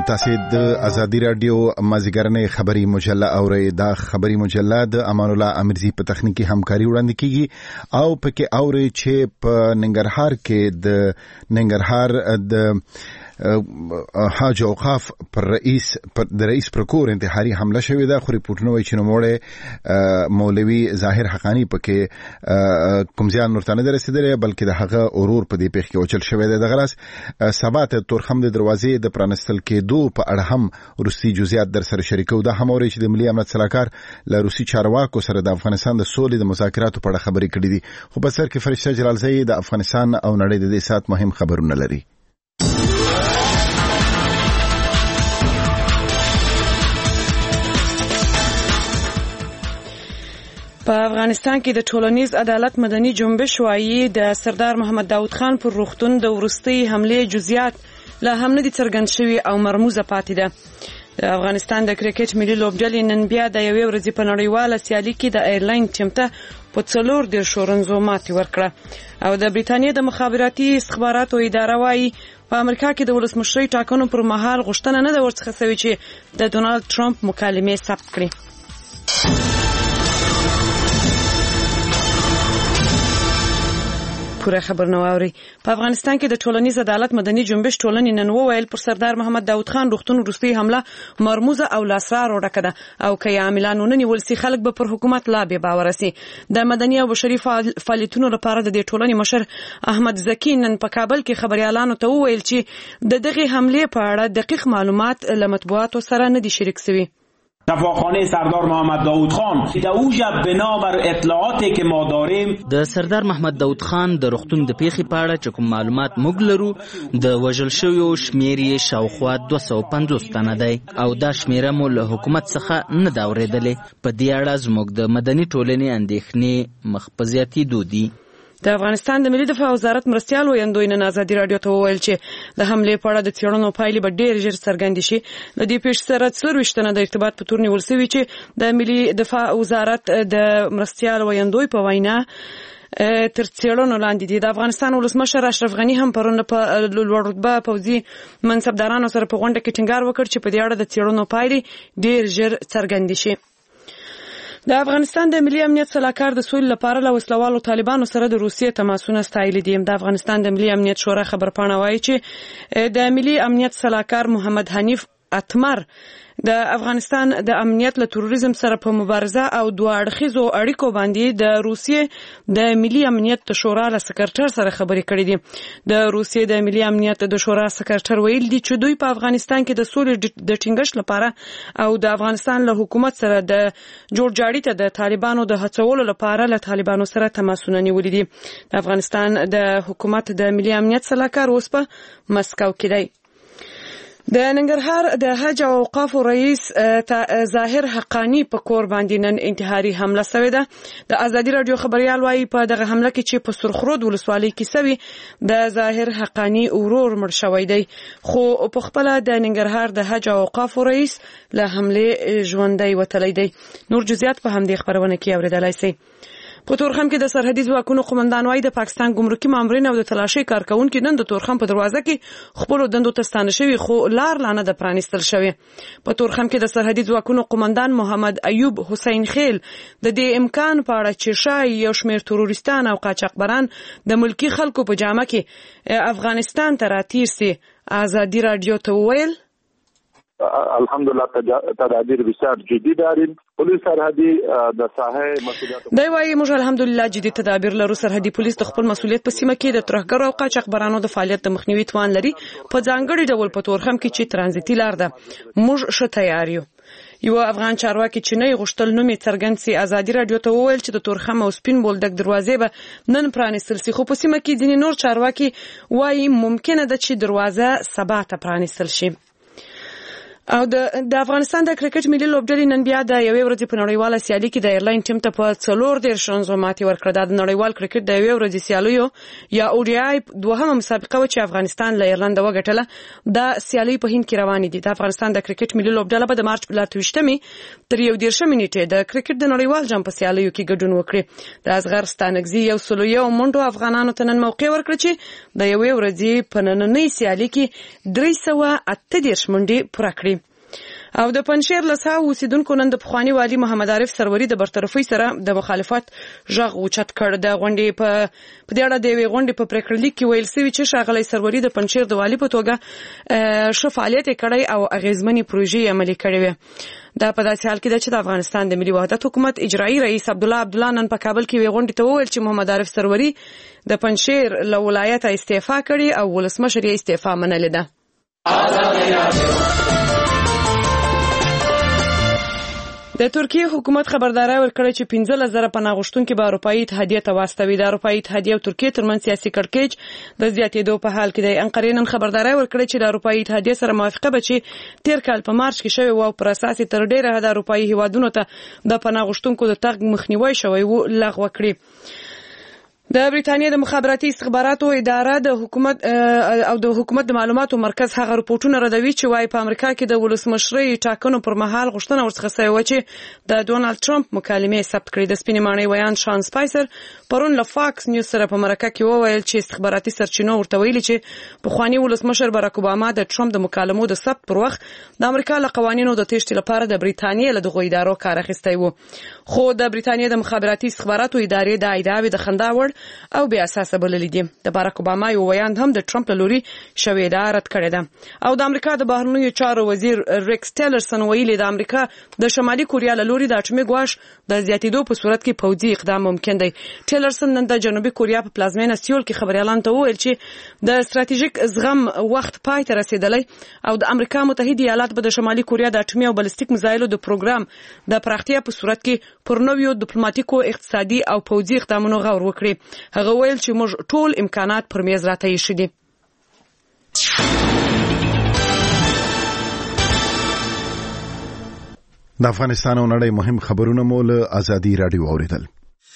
تاسو د ازادي رادیو مازیګرنې خبري مجله اورئ. دا خبري مجله د امان الله امرزي په تخنیکی همکاري وړاندې کیږي او پکې اورئ چې په ننګرهار کې د ننګرهار د حاج اوقاف پر رئیس پرکور انتحاري حمله شوې ده. خو ریپورتونه وايي چې نوموړی مولوي ظاهر حقانی پکې کوم ځای نورته نه رسیدلی بلکې د هغه اورور په دې پیښ کې وچل شوی دی. دغه راز سبا ته تورخم د دروازې د پرانستل کېدو په اړه هم روسي جزئیات در سره شریکو. دا هم اوري چې د ملي امنیت سلاکار له روسي چارواکو سره د افغانستان د سولې د مذاکراتو په اړه خبرې کړې دي. خو په سر کې فرشته جلالزئی د افغانستان او نړۍ د دې سات مهم خبرونه لري. په افغانستان کې د ټولنیز عدالت مدني جنبش وایي د سردار محمد داود خان پر روغتون د ورستۍ حملې جزئیات لا هم نه دي څرګند شوي او مرموزه پاتې ده. د افغانستان د کرکټ ملي لوبډلې نن بیا د یوې ورځې په نړیواله سیالي کې د ایرلاین ټیم ته په 40 رنزو ماتې ورکړه. او د بریتانیا د مخابراتي استخباراتو اداره وایي په امریکا کې د ولسمشرۍ ټاکنو پر مهال غوښتنه نه ده ورڅخه شوې چې د ډونالد ټرمپ مکالمې ثبت کړي. پوره خبر نو اوري. په افغانستان کې د ټولنیز عدالت مدني جنبش ټولنې نن وویل پر سردار محمد داود خان روغتون وروستۍ حمله مرموزه او لاسرار وډکه ده او که عاملانو نه نیول سي خلک به پر حکومت لا بې باوره سي. د مدني او بشري فعالیتونو لپاره د دې ټولنې مشر احمد زکی نن په کابل کې خبريالانو ته وویل چې د دغه حمله په اړه دقیق معلومات له مطبوعاتو سره نه دي شریک شوي. شفاخانه سردار محمد داود خان دوجه بنابر اطلاعاتی که ما داریم د سردار محمد داود خان د روغتون د پیښې په اړه چې کوم معلومات موږ لرو د وژل شویو شمیر یې شاوخوا 250 تنه دی او دا شمیره مو له حکومت څخه نه دا اورېدلې. په دې اړه زموږ د مدني ټولنې اندېښنې مخ په زیاتېدو دي. د افغانستان د ملي دفاع وزارت مرستیال ویاندوی نن ازادي رادیو ته وویل چې د حملې په اړه د څېړنو پایلې به ډېر ژر څرګندې شي. د دې پیښې سره 24 تنه د ارتباط په تور نیول شوي چې د ملي دفاع وزارت د مرستیال ویاندوی په وینا تر څېړنو لاندې دي. د افغانستان ولسمشر اشرف غني هم پرون په لوړ رتبه پوځي منصبدارانو سره په غونډه کې ټینګار وکړ چې په دې اړه د څېړنو پایلې ډېر ژر څرګندې شي. د افغانستان د ملي امنیت سلاکار د سولې لپاره له وسلوالو طالبانو سره د روسیې تماسونه ستایلي دي. د افغانستان د ملي امنیت شورا خبرپاڼه وایي چې د ملي امنیت سلاکار محمد حنیف اتمر د افغانستان د امنیت له تروریزم سره په مبارزه او دوه اړخیزو اړیکو باندې د روسیې د ملي امنیت شورا له سکرټر سره خبرې کړې دي. د روسیې د ملي امنیت د شورا سکرټر ویل دي چې دوی په افغانستان کې د سولې د ټینګښت لپاره او د افغانستان له حکومت سره د جوړجاړي ته د طالبانو د هڅولو لپاره له طالبانو سره تماسونه نیولي دي. د افغانستان د حکومت د ملي امنیت سلاکار اوس په مسکو کې دی. د ننګرهار د حج او اوقاف رئیس ظاهر حقانی په کور باندې نن انتحاري حمله شوې ده. د ازادي رادیو خبريال وايي په دغه حمله کې چې په سرخرود ولسوالۍ کې شوی د ظاهر حقانی اورور مړ شوی دی خو په خپل د ننګرهار د حج او اوقاف رئیس له حمله ژوندۍ وتلی دی. نور جزئیات په همدې خبرونه کې اوریدلای شئ. په تورخم کې د سرحدي ځواکونو قومندان وايي د پاکستان ګمرکي مامورین او د تلاشۍ کارکونکو نن د تورخم په دروازه کې خپل دندو ته ستانه شوي خو لار لانه د پرانستل شوی. په تورخم کې د سرحدي ځواکونو قومندان محمد ایوب حسین خیل د دې امکان په اړه چې شای یو شمېر تروریستان او قاچاقبران د ملکی خلکو په جامه کې افغانستان ته راتیر سي ازادي رادیو ته وویل الحمدلله تدابیر بسیار جدی داریم. پولیس سرحدي د ساحه مسؤلیت دی وايي موږ الحمدلله جدي تدابیر لرو. سرحدي پولیس د خپل مسؤلیت په سیمه کې د ترهګرو او قاچاقبرانو د فعالیت د مخنیوي توان لري. په ځانګړي ډول په تورخم کې چې ترانزیتي لار ده موږ ښه تیار یو. یو افغان چارواکي چې نه غوښتل نوم یې څرګند سي ازادي رادیو ته وویل چې د تورخم او سپین بولدک دروازې به نن پرانستل سي خو په سیمه کې ځینې نور چارواکي وايي ممکنه ده چې دروازه سبا ته پرانستل شي. او د افغانستان د کرکټ ملي لوبډلې نن بیا د یوې ورځې په نړیواله سیالي کې د ایرلاین ټیم ته په 4 ماتې ورکړه. د نړیوال کرکټ د یوې ورځې سیالیو یا ODI دوهمه مسابقه و چې افغانستان له ایرلند وګټله. د سیالي په هند کې روانې دي. د افغانستان د کرکټ ملي لوبډله به د مارچ په 28مې تر 1:30 نیټې د کرکټ د نړیوال جام په سیالیو کې ګډون وکړي. د اصغر ستانکزي یو سلویه منډو افغانانو ته نن موقع ورکړه چې د یوې ورځې په نننۍ سیالي کې 338 منډې پوره کړې. او د پنځیر لسا اوسیدونکو نن د پخوانی والی محمد عارف سروري د برطرفي سره د مخالفت ژغ اوچت کړ. د غونډې په دې اړه د وی غونډې په پریکړلیک کې ویل شوی چې ښاغلی سروري د پنځیر د والی په توګه شفاعت کړی او اغیزمنې پروژې عملي کړې وې. دا په داسې حال کې ده چې د افغانستان د ملي وحدت حکومت اجرایی رئیس عبدالله نن په کابل کې وی غونډې ته وویل چې محمد عارف سروري د پنځیر له ولایت استعفا کړي او ولسمشر یې استعفا منلې ده. د ترکیه حکومت خبرداري ورکړه چې 15,000 پناه غوښتونکي به اروپאי اتحادیه ته واستوي. د اروپאי اتحادیه او ترکیه ترمنځ سیاسي کړکېچ د زیاتېدو په حال کې دی. انقرې نن خبرداري ورکړه چې د اروپאי اتحادیه سره موافقه به چې تیر کال په مارچ کې شوی او پر اساس تر ډیره د اروپאי هیوادونو ته د پناه غوښتونکو د تګ مخنیوي شوی وو لغوه کړی. د بریټانیا د مخابراتي استخباراتو اداره د حکومت او د حکومت د معلوماتو مرکز هغه رپورټونه ردوي چې وايي په امریکا کې د ولسمشرۍ ټاکنو پر مهال غوښتنه ورڅخه شوې و چې د ډونالد ټرمپ مکالمې ثبت کړي. د سپینې ماڼۍ ویان شان سپایسر پرون له فاکس نیوز سره په مرکه کې وویل چې استخباراتي سرچینو ورته ویلي چې پخوانی ولسمشر باراک اوباما د ټرمپ د مکالمو د ثبت پر وخت د امریکا له قوانینو د تېښتې لپاره د بریټانیا له دغو ادارو کار اخیستی و. خو د بریټانیا د مخابراتي استخباراتو ادارې د ادعاوې د خندا وړ او بیا اساسه بللې دي. د باراک اوباما یو ویاند هم د ټرمپ له لوري شوې ده رد کړې ده. او د امریکا د بهرنیو چارو وزیر ریکس ټیلرسن ویلي د امریکا د شمالي کوریا له لوري د اټومي ګواښ د زیاتېدو په صورت کې پوځي اقدام ممکن دی. ټیلرسن نن د جنوبي کوریا په پلازمینه سیول کې خبريالانو ته وویل چې د ستراتیژیک زغم وخت پای ته رسیدلی او د امریکا متحده ایالات به د شمالي کوریا د اټومي او بلستیک میزایلو د پروګرام د پراختیا په صورت کې پر نویو ډیپلوماټیکو اقتصادي او پوځي اقدامونو غور وکړي. هغه ویل چې موږ ټول امکانات پر میز راته ایښي دي. د افغانستان او نړۍ مهم خبرونه مو له ازادي رادیو اوریدل.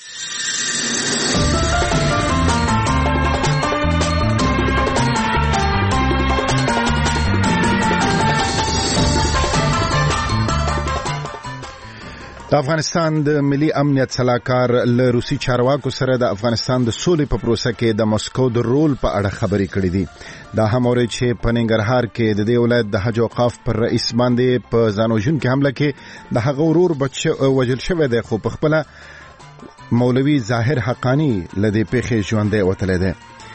د افغانستان د ملي امنیت صلاحکار له روسي چارواکو سره د افغانستان د سولې په پروسه کې د مسکو د رول په اړه خبرې کړې دي. دا هم اوري چې په ننګرهار کې د دې ولایت د حج اوقاف پر رئیس باندې په ځانوژن کې حمله کې د هغه ورور بچ وژل شوی دی، خو په خپل مولوي ظاهر حقانی لدې پیښې ژوندې وتلی دی.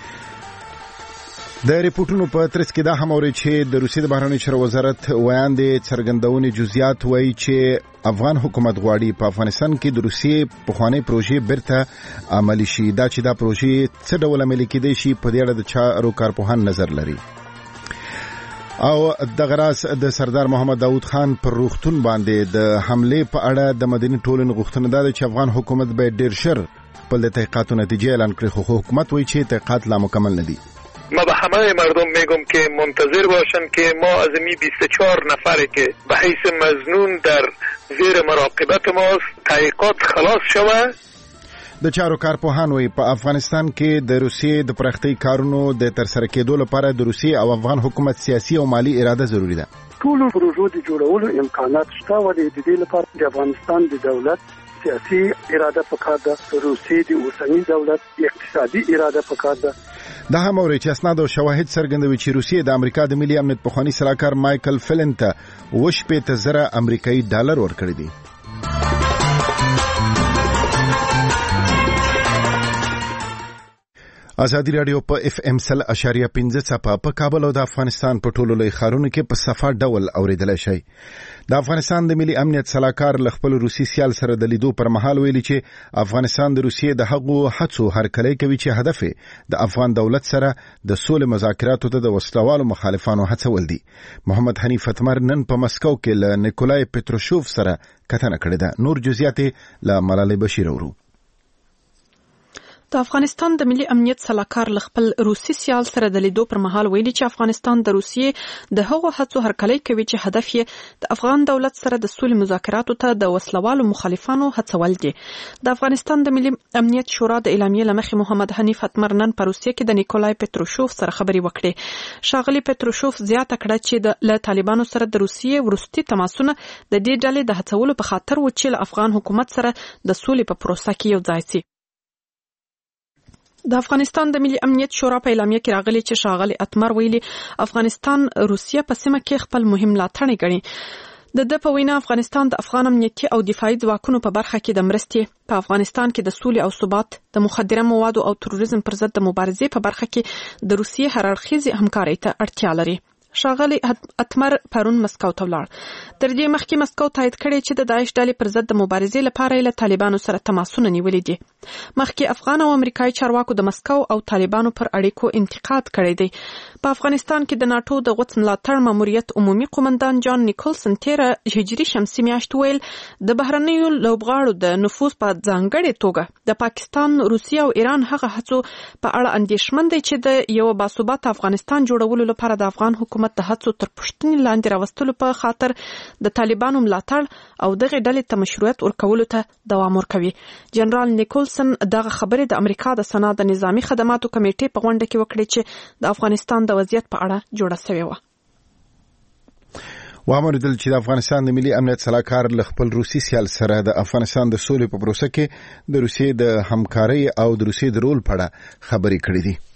د ریپورتونو په ترڅ کې دا هم اوري چې د روسي د بهرنیو چارو وزارت ویاندې څرګندونې جزئیات وایي چې افغان حکومت غواړي په افغانستان کې د روسي پخوانی پروژې بیرته عملي شي. دا چې دا پروژې څه ډول عملي کېدای شي په دې اړه د چارو کارپوهان نظر لري. او د غراس د سردار محمد داود خان پر روغتون باندې د حمله په اړه د مدني ټولنې غوښتنه ده چې افغان حکومت به ډیر شر په تحقیقاتو نتیجه اعلان کړي، خو حکومت وایي چې تحقیقات لا مکمل نه دي. ما به همه مردم میگم که منتظر باشن که ما از می 24 نفری که به حیث مظنون در زیر مراقبت ماست تحقیقات خلاص شوه. د چارو کارپوهان وایي په افغانستان کې د روسیې د پراختۍ کارونو د ترسره کېدو لپاره د روسیې او افغان حکومت سیاسي او مالی اراده ضروری ده. ټول پروژو د جوړولو امکانات شته و د دې لپاره د افغانستان د دولت سیاسي اراده پکار ده، روسیې د اوسنی دولت اقتصادي اراده پکار ده. دا هم اوري چې اسناد او شواهد څرګندوي چې روسیې د امریکا د ملي امنیت پخوانی سلاکار مایکل فلن ته $80 امریکایي ډالر ورکړي دي. ازادي رادیو په FM 100.5 صفه په کابل او د افغانستان په ټولو لوی ښارونو کې په صفه ډول اوریدل شي. د افغانستان د ملي امنیت صلاحکار ل خپل روسي سیال سره د لیدو پر مهال ویلي چې افغانستان د روسیې د هغو هڅو هرکلی کوي چې هدف د افغان دولت سره د سولې مذاکراتو ته د وسلوالو مخالفانو هڅول دي. محمد حنیف اتمر نن په مسکو کې له نیکولای پتروشوف سره کتنه کړې ده. نور جزئیات له ملالۍ بشیر اورو. د افغانستان د ملي امنیت سلاکار خپل روسي سیال سره د لیدو پر مهال ویلي چې افغانستان د روسیې د هغو هڅو هرکلی کوي چې هدف یې د افغان دولت سره د سولې مذاکراتو ته د وسلوالو مخالفانو هڅول دي. د افغانستان د ملي امنیت شورا د اعلامیې له مخې محمد حنیف اتمر نن په روسیې کې د نیکولای پتروشوف سره خبرې وکړې. ښاغلي پتروشوف زیاته کړه چې له طالبانو سره د روسیې وروستي تماسونه د دې ډلې د هڅولو په خاطر و چې له افغان حکومت سره د سولې په پروسه کې یو ځای شي. د افغانستان د ملي امنیت شورا په اعلامیه کې راغلي چې ښاغلي اتمر ویلي افغانستان روسیه په سیمه کې خپل مهم ملاتړی ګڼي. د په وینا افغانستان د افغان امنیتي او دفاعي ځواکونو په برخه کې د مرستې په افغانستان کې د سولې او ثبات د مخدره موادو او تروریزم پر ضد د مبارزې په برخه کې د روسیې هررخیزي همکارۍ ته اړتیا لري. ښاغلي اتمر پرون مسکو ته ولاړ. تر دې مخکې مسکو تایید کړی چې د داعش ډلې پر ضد د مبارزې لپاره له طالبانو سره تماسونه نیولي دي. مخکې افغان او امریکایي چارواکو د مسکو او طالبانو پر اړیکو انتقاد کړی دی. په افغانستان کې د ناتو د غوڅ ملاتړ ماموریت عمومي قومندان جان نیکولسن تیر هجري شمسي میاشت ویل د بهرنیو لوبغاړو د نفوذ په ځانګړې توګه د پاکستان، روسیه او ایران هغه هڅو په اړه اندېښمن دی چې د یو باثباته افغانستان جوړولو لپاره د افغان حکومت د هڅو تر پوښتنې لاندې راوستلو په خاطر د طالبانو ملاتړ او دغه ډلې ته مشروعیت ورکولو ته دوام ورکوي. جنرال نیکولسن دغه خبرې د امریکا د سنا د نظامی خدماتو کمیټې په غونډه کې وکړې چې د افغانستان د وضعیت په اړه جوړه شوې وه. وامریدل چې د افغانستان د ملي امنیت سلاکار له خپل روسي سیال سره د افغانستان د سولې په پروسه کې د روسیې د همکارۍ او د روسیې د رول په اړه خبرې کړې دي.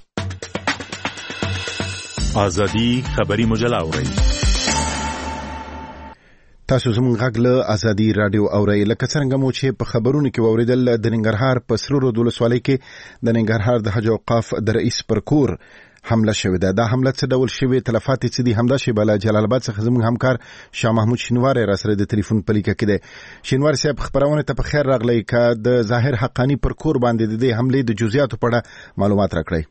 ازادي خبري مجله اورئ. تاسو زموږ غږ له ازادي رادیو اورئ. لکه څنګه مو چې په خبرونو کې واوریدل د ننګرهار په سرو رود ولسوالۍ کې د ننګرهار د حج اوقاف د رئیس پر کور حمله شوې ده. دا حمله څه ډول شوې، تلفات څه دي؟ همدا شی بل جلال آباد څخه زموږ همکار شاه محمود شینواری را سره د ټلیفون په لیکه کې ده. شینواری صاحب خبرونه ته په خیر راغلی. که د ظاهر حقانی پر کور باندې د حملې د جزئیاتو په اړه معلومات راکړئ.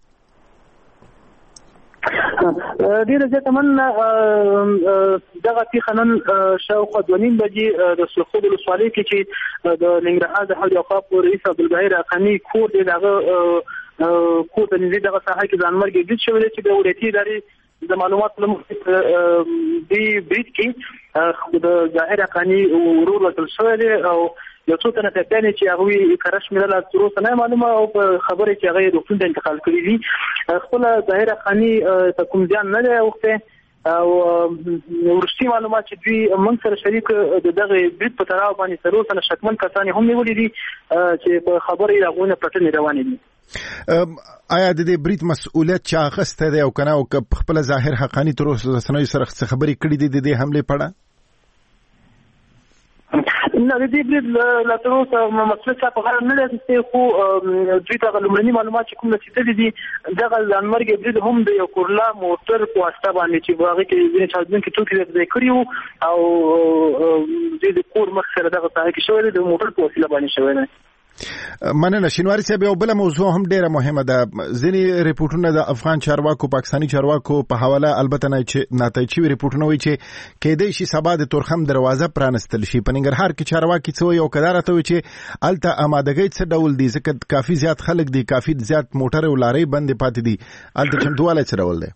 ډیره زیاته مننه. دغه پیښه نن شاوخوا 2:30 بجې د سرخود ولسوالۍ کې چې د ننګرهار د حج اوقاف رئیس عبدالباقي حقانی کور دی، دغه کور د نږدې دغه ساحه کې ځانمرګي ګډ شوی دی چې د ولایتي ادارې د معلوماتو له مخې دی بریټ کې د ظاهر حقانی ورور وکړل شوی دی او یو څو تنه کسان چې هغوی کره شمیره لا تر اوسه نه معلومه او په خبره کې هغه روغتون ته انتقال کړي دي. خپل ظاهر حقانی په کوم ځان نه دی اوخته او ورشتي معلومات چې دوی موږ سره شریک دغه بریټ په تراو باندې تر اوسه شکمن کسان هم نیولي دي چې په خبره یې راغونه پټنې روانې دي. آیا د دې بریټ مسؤلیت چا اخیسته دی او کنه او خپل ظاهر حقانی تر اوسه سره خبرې کړې دي د دې حمله په اړه؟ نه، د دې بریټ لا تر اوسه مسؤلیت په غاړه نه لري، خو دوی ته لومړني معلومات چې کوم رسېدلي دي دغه ځانمرګي بریټ هم د یو کورلا موټر په واسطه باندې چې هغه کې ځینې چاودونکي توکي ځای کړي وو او د کور مخ سره دغه ځای کې شوی د موټر په وسیله باندې شوی دی. مننه شینواری صاحب. یو بل موضوع هم ډیره مهمه ده. ځینې ریپورتونه د افغان چارواکو پاکستانی چارواکو په حواله البته ناتایید شوي ریپورتونه وایي چې کېدای شي سبا د تورخم دروازه پرانستل شي. په ننګرهار کې چارواکي څه وایي او کدار ته وایي چې الته آمادګۍ څه ډول دي؟ ځکه کافي زیات خلک دي، کافي زیات موټر او لارې بندې پاتې دي. الته چمتووالی څه ډول دی؟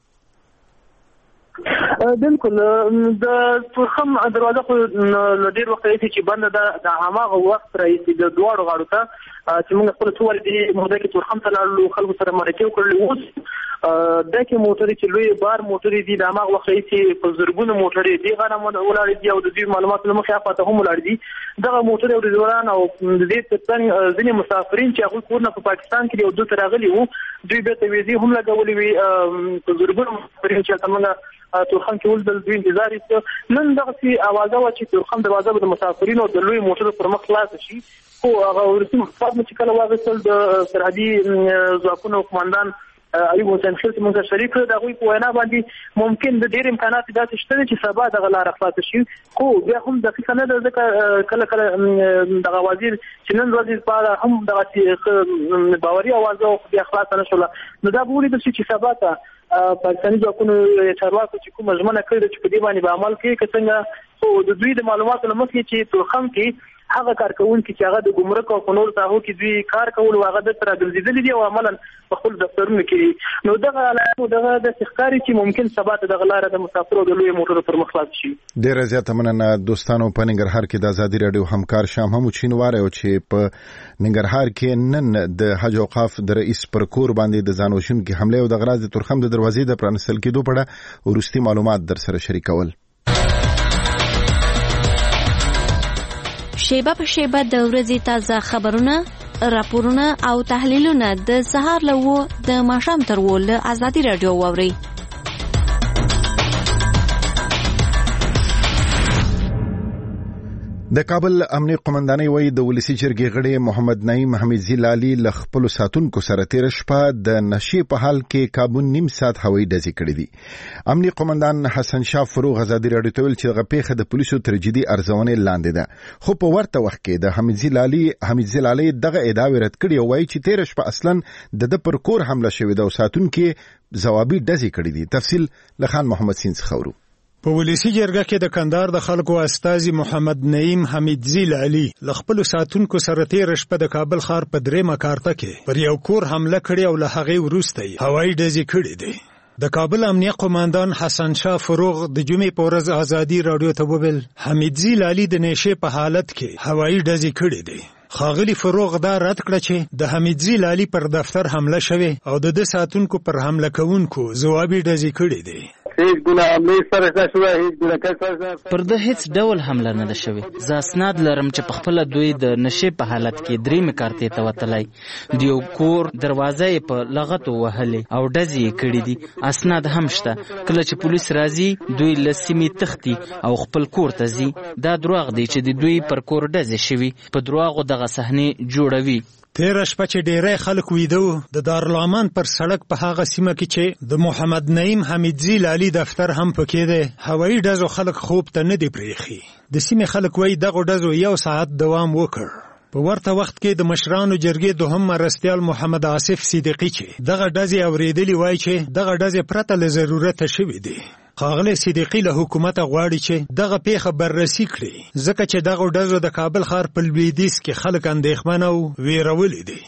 بالکل د تورخم دروازه خو ډېر وخت راځي چې بنده ده. د هماغه وخت راځي د دواړو غاړو ته چې موږ خپل څو ورځې موده کې تورخم ته لاړو، خلکو سره مرکه وکړلې. اوس دا کې موټرې چې لوی بار موټرې دي د هماغه وخت راځي په زرګونو موټرې دي غنم ولاړې دي او د دې معلوماتو له مخې افاته هم ولاړې دي. دغه موټرې او ډریوران او د دې ترڅنګ ځینې مسافرین چې هغوی کورونه په پاکستان کې یو دلته راغلي وو، دوی بیرته ویزې هم لګولې وي. په زرګونو مسافرین چې هلته موږ تورخم کې ولدل، دوی انتظار یې نن دغسې اوازه وه چې تورخم دروازه به د مسافرینو د لوی موټرو پر مخ خلاصه شي. خو هغه وروستي مفاد چې کله واغېستل د سرحدي ځواکونو قماندان ایوب حسین خیل چې موږ شریک کړو، د هغوی په وینا باندې ممکن د ډېر امکانات داسې شته چې سبا دغه لاره خلاصه شي. خو بیا هم دقیقه نه ده، ځکه کله کله دغه وزیر چې نن ورځې په اړه هم دغسې باوري اوازه او بیا خلاصه نه شوله. نو دا به ولیدل شي چې سبا ته پاکستاني ځواکونو چارواکو چې کومه ژمنه کړې ده چې په دې باندې به عمل کوي که څنګه. خو د دوی د معلوماتو له مخې چې تورخم کې هغه کارکونکي چې هغه د ګمرک او نور ساحو کې دوی کار کول او هغه د تر ګرځیدل دي او عملاً په خپل دفترونو کې نو دغه دغه د ښکاری چې ممکن سبا ته د غلاره د مسافرو د لوی موټرو پر مخ لاس شي. ډېر زیات مننه دوستانو. په ننګرهار کې د ازادي رادیو همکار شام هم چینوار او چې په ننګرهار کې نن د حج اوقاف د رئیس پر کور باندې د ځانوشن کې حمله او د غراز د ترخم د دروازې د پرانستل کېدو په اړه ورستي معلومات در سره شریکول. شیبه په شیبه د ورځې تازه خبرونه، راپورونه او تحلیلونه د سهار له 9 د ماښام تر 10 له ازادي رادیو واورئ. د کابل امنیه قومندانۍ وایي د ولسی جرګې غړي محمد نعیم حمیدزي لالي له خپل ساتونکو سره تیر شپه د نشې په حال کې کابل نیم ساعت هوایي ډزې کړې دي. امنیه قومندان حسن شاه فروغ ازادي رادیو ته ویل چې هغه پیښه د پولیسو تر جدي ارزونې لاندې ده، خو په ورته وخت کې د حمیدزي لالي دغه ادعا رد کړې او وایي چې تیر شپه اصلا د پر کور حمله شوې ده او ساتونکو ځوابي ډزې کړې دي. تفصیل لخان محمد سین خورو. په ولسی جرګه کې د کندهار د خلکو استازي محمد نعیم حمیدزي لالي له خپل ساتونکو سره تیر شپه د کابل ښار په درېمه کارته کې پر یو کور حمله کړې او له هغې وروسته هوایي ډزې کړې دي. د کابل امنیه قومندان حسن شاه فروغ د جمعې په ورځ ازادي رادیو ته وویل حمیدزي لالي د نشې په حالت کې هوایي ډزې کړې دي. خاغلی فروغ دا رد کړه چې د حمیدزي لالي پر دفتر حمله شوه او د ساتونکو پر حمله کوونکو ځوابي ډزې کړې دي. پر د هیڅ ډول حمله نه ده شوې. زه اسناد لرم چې په خپل دوی د نشې په حالت کې درېمې کارتې ته وتلی، د یو کور دروازه یې په لغتو وهلې او ډزې یې کړې دي. اسناد هم شته. کله چې پولیس راځي دوی له سیمې تښتي او خپل کور ته ځي. دا دروغ دی چې د دوی پر کور ډزې شوي. په دروغو دغه صحنې جوړوي. تیر شپه چې ډیری خلک ویده وو د دارالمان پر سړک په هغه سیمه کې چې د محمد نعیم حمیدزي لالي دفتر هم پکې دی، هوایي ډزو خلک خوب ته نه دی پرېښي. د سیمې خلک وایي دغه ډزو 1 ساعت دوام وکړ. په ورته وخت کې د مشرانو جرګې دوهم مرستیال محمد آصف صدیقي چې دغه ډزې اورېدلي وایي چې دغه ډزې پرته له ضرورته شوې دي. خاغلی صدیقي له حکومت غواړي چې دغه پیښه بررسي کړي ځکه چې دغه ډزو د کابل ښار په لویدیځ کې خلک اندېښمن او ویرولي دي.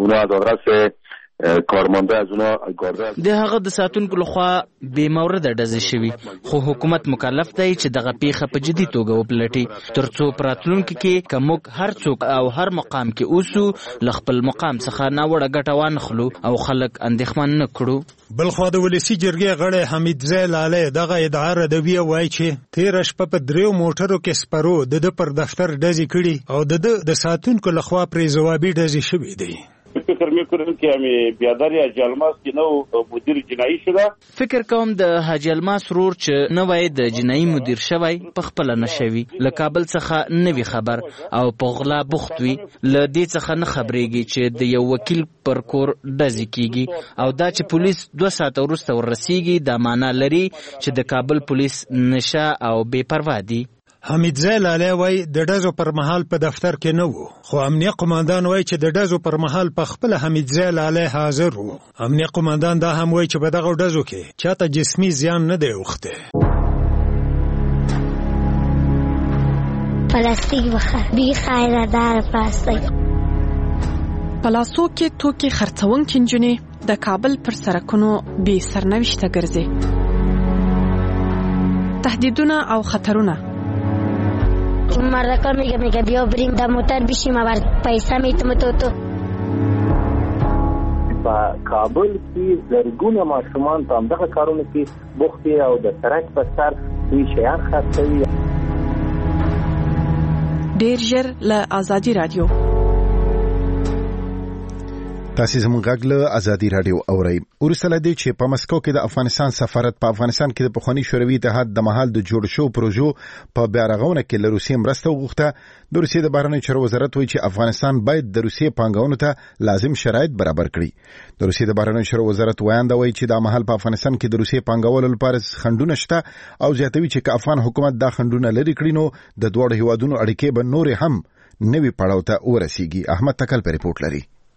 د هغه د ساتونکو لخوا بې مورده ډزې شوي، خو حکومت مکلف دی چې دغه پیښه په جدي توګه وپلټي ترڅو په راتلونکي کې که موږ هر څوک او هر مقام کې اوسو له خپل مقام څخه ناوړه ګټه وانخلو او خلک اندېښمن نه کړو. بلخوا د ولسی جرګې غړی حمیدزي لالي دغه ادعا ردوي او وایي چې تیر شپه په 3 موټرو کې سپرو د پر دفتر ډزې کړي او د ساتونکو لخوا پرې ځوابي ډزې شوي دي. فکر میکنم که همین بیاداری حاجی الماس که نو مدیر جنایی شده. فکر کوم د حاجی الماس رور چې نو وای د جنایی مدیر شوی په خپل نشوي له کابل څخه نوی خبر او په غلا بوخت وي. له دې څخه نه خبرېږي چې د یو وکیل پر کور ډزې کیږي او دا چې پولیس 2 ساعت وروسته ورسیږي دا معنا لري چې د کابل پولیس نشه او بې پروا دي. حمیدزي لالي وایي د ډزو پر مهال په دفتر کې نه وو، خو امنیه قومندان وایي چې د ډزو پر مهال په خپل حمیدزي لالي حاضر وو. امنیه قومندان دا هم وایي چې په دغه ډزو کې چاته جسمي زیان نه دی اوښتی. پلاستیک بی خیره دار پلاستیک پلاسو کې توکي خرڅونکې نجونې د کابل پر سړکونو بې سرنوشته ګرځي. تهدیدونه او خطرونه مرکه میگه بیا بریم در موتر بشیم و پیسه میتونه تو په کابل کې زرګونه ماشومان په همدغه کارونو کې بوخت دي او د سړک په سر دوی شیان خرڅوي. ډېر ژر له ازادي رادیو. تاسو زموږ غږ له ازادي رادیو اورئ. ورسره دې چې په مسکو کې د افغانستان سفارت په افغانستان کې د پخوانی شوروي اتحاد د مهال د جوړ شو پروژو په بیا رغونه کې له روسیې مرسته وغوښته. د روسیې د بهرنیو چارو وزارت وایي چې افغانستان باید د روسیې پانګونو ته لازم شرایط برابر کړي. د روسیې د بهرنیو چارو وزارت وایي چې د مهال په افغانستان کې د روسیې پانګولو لپاره خنډونه شته او زیاتوي چې افغان حکومت دا خنډونه لري کړي نو د دوه هیوادونو اړیکې به نور هم نوي پړاو ته ورسیږي. احمد تکل په ریپورت لري.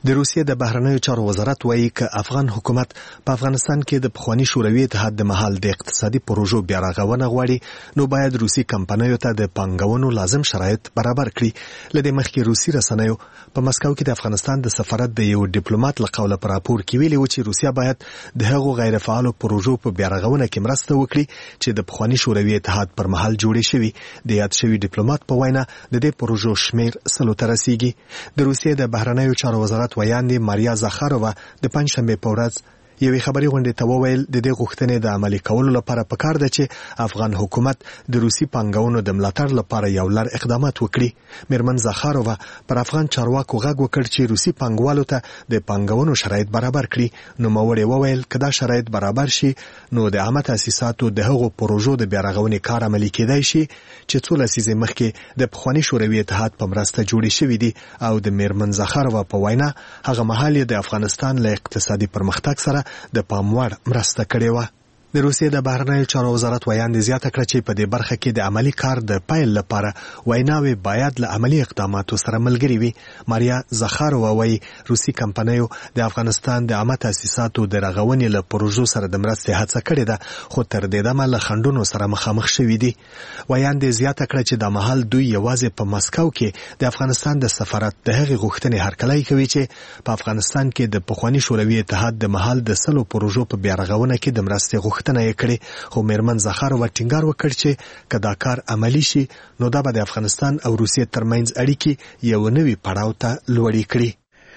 د روسیې د بهرنیو چارو وزارت وایي چې افغان حکومت په افغانستان کې د پخوانی شوروي اتحاد د مهال د اقتصادي پروژو بیا رغونه غواړي نو باید روسي کمپنیو ته د پانګونو لازم شرایط برابر کړي. لدې مخکې روسي رسنیو په مسکو کې د افغانستان د سفارت د یو ډیپلوماټ له قوله پر راپور کې ویلي و چې روسیا باید د هغو غیر فعالو پروژو په بیا رغونه کې مرسته وکړي چې د پخوانی شوروي اتحاد پر مهال جوړې شوي. د یاد شوي ډیپلوماټ په وینا د دې پروژو شمیر 100 ته رسیږي. د روسیې د بهرنیو چارو وزارت ویاندې ماریا زاخارووا د پنځشنبه په ورځ یوې خبري غونډې ته وویل د دې غوښتنې د عملي کولو لپاره پکار ده چې افغان حکومت د روسي پانګونو د ملاتړ لپاره یو لړ اقدامات وکړي. میرمن زاخارووا پر افغان چارواکو غږ وکړ چې روسي پانګوالو ته د پانګونو شرایط برابر کړي. نو موري وویل کدا شرایط برابر شي نو د عامه تاسیساتو د هغو پروژو د بیا رغونې کار عملي کېدای شي چې څو لسیزې مخکې د پخوانی شوروي اتحاد په مرسته جوړې شوې دي. او د میرمن زاخارووا په وینا هغه مهال د افغانستان له اقتصادي پرمختګ سره د پاموړ مرسته کړې و. د روسیې د بهرنیو چارو وزارت ویاندې زیاته کړه چې په دې برخه کې د عملی کار د پیل لپاره ویناوي باید له عملی اقداماتو سره ملګري وي. ماریا زاخارووا وایي روسي کمپنیو د افغانستان د عامه تاسیساتو د رغونې له پروژو سره د مرستې هڅه کړې ده خو تر دې دمه له خنډونو سره مخامخ شوي دي. ویاندې زیاته کړه چې د مهال دوی یوازې په مسکو کې د افغانستان د سفارت د هغې غوښتنې هرکلی کوي چې په افغانستان کې د پخوانی شوروي اتحاد د مهال د 100 پروژو په بیا رغونه کې د مرستې غوښتنه یې کړې. خو میرمن زاخارووا ټینګار وکړ چې که دا کار عملی شي نو دا به د افغانستان او روسیې ترمنځ اړیکې یو نوي پړاو ته لوړې کړي.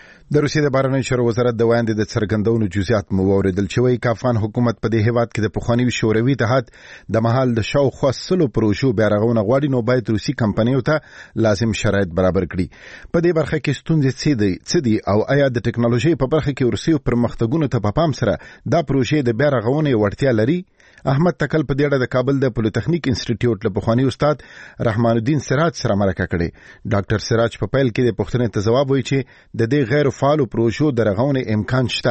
د روسیې د بهرنیو چارو وزارت د وړاندې د څرګندونو جزئیات مو واوریدل چې وايي افغان حکومت په دې هیواد کې د پخوانی شوروي اتحاد د مهال د شاوخوا 100 پروژو بیا رغونه غواړي نو باید روسي کمپنیو ته لازم شرایط برابر کړي. په دې برخه کې ستونزې څه دي او آیا د ټکنالوژي په برخه کې روسي پرمختګونو ته په پام سره دا پروژې د بیا رغونې وړتیا لري؟ احمد تکل په دې اړه د کابل د پولیټیکنیک انسټیټیوټ له پخوانی استاد رحمان الدین سراج سره مرکه کړې. ډاکټر سراج په پیل کې د پوښتنې ته ځواب وایي چې د دې غیر فعالو پروژو د رغونې امکان شته.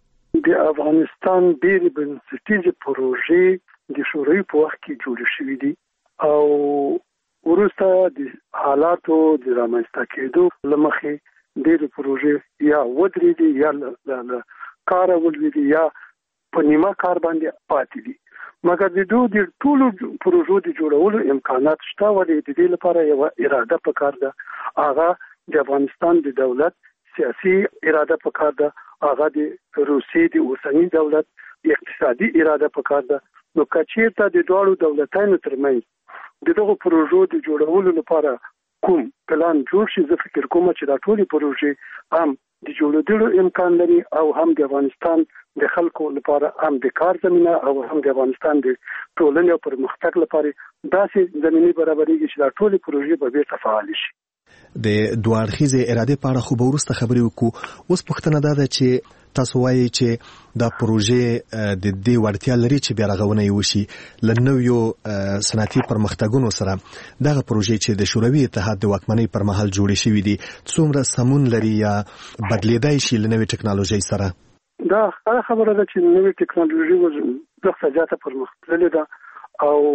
د افغانستان ډېرې بنسټیزې پروژې د شوروي په وخت کې جوړې شوې دي او وروسته د حالاتو د رامنځته کېدو له مخې ډېرې پروژې یا ودرېدې یا له کاره ولوېدې یا په نیمه کار باندې پاتې دي. مګر د دوی د ټولو پروژو د جوړولو امکانات شته ولې د دې لپاره یو اراده پکار ده. هغه د افغانستان د دولت سیاسي اراده پکار ده، هغه د روسیې د اوسنی دولت اقتصادي اراده پکار ده. نو کچیرته د دوه دولتونو ترمنځ دغه پروژو د جوړولو لپاره کوم پلان جوړ شي زه فکر کوم چې دا ټولې پروژې هم د جوړېدلو امکان لري او هم د افغانستان د خلکو لپاره هم د کار زمينه او هم د افغانستان د ټولنې او پرمختګ لپاره داسې زمينې برابرېږي چې دا ټولې پروژې به بیرته فعال شي. د دوه اړخیزې اراده په اړه خو به وروسته خبرې وکړو. اوس پوښتنه ده چې تاسو وایي چې دا پروژې د دې وړتیا لري چې بیا رغونه یې وشي له نویو صنعتي پرمختګونو سره. دغه پروژې چې د شوروي اتحاد د واکمنۍ پر مهال جوړې شوې دي څومره سمون لري یا بدلیدای شي له نوې ټکنالوژي سره؟ دا خبره ده چې نوې ټکنالوژي د زیاته پرمختللې ده او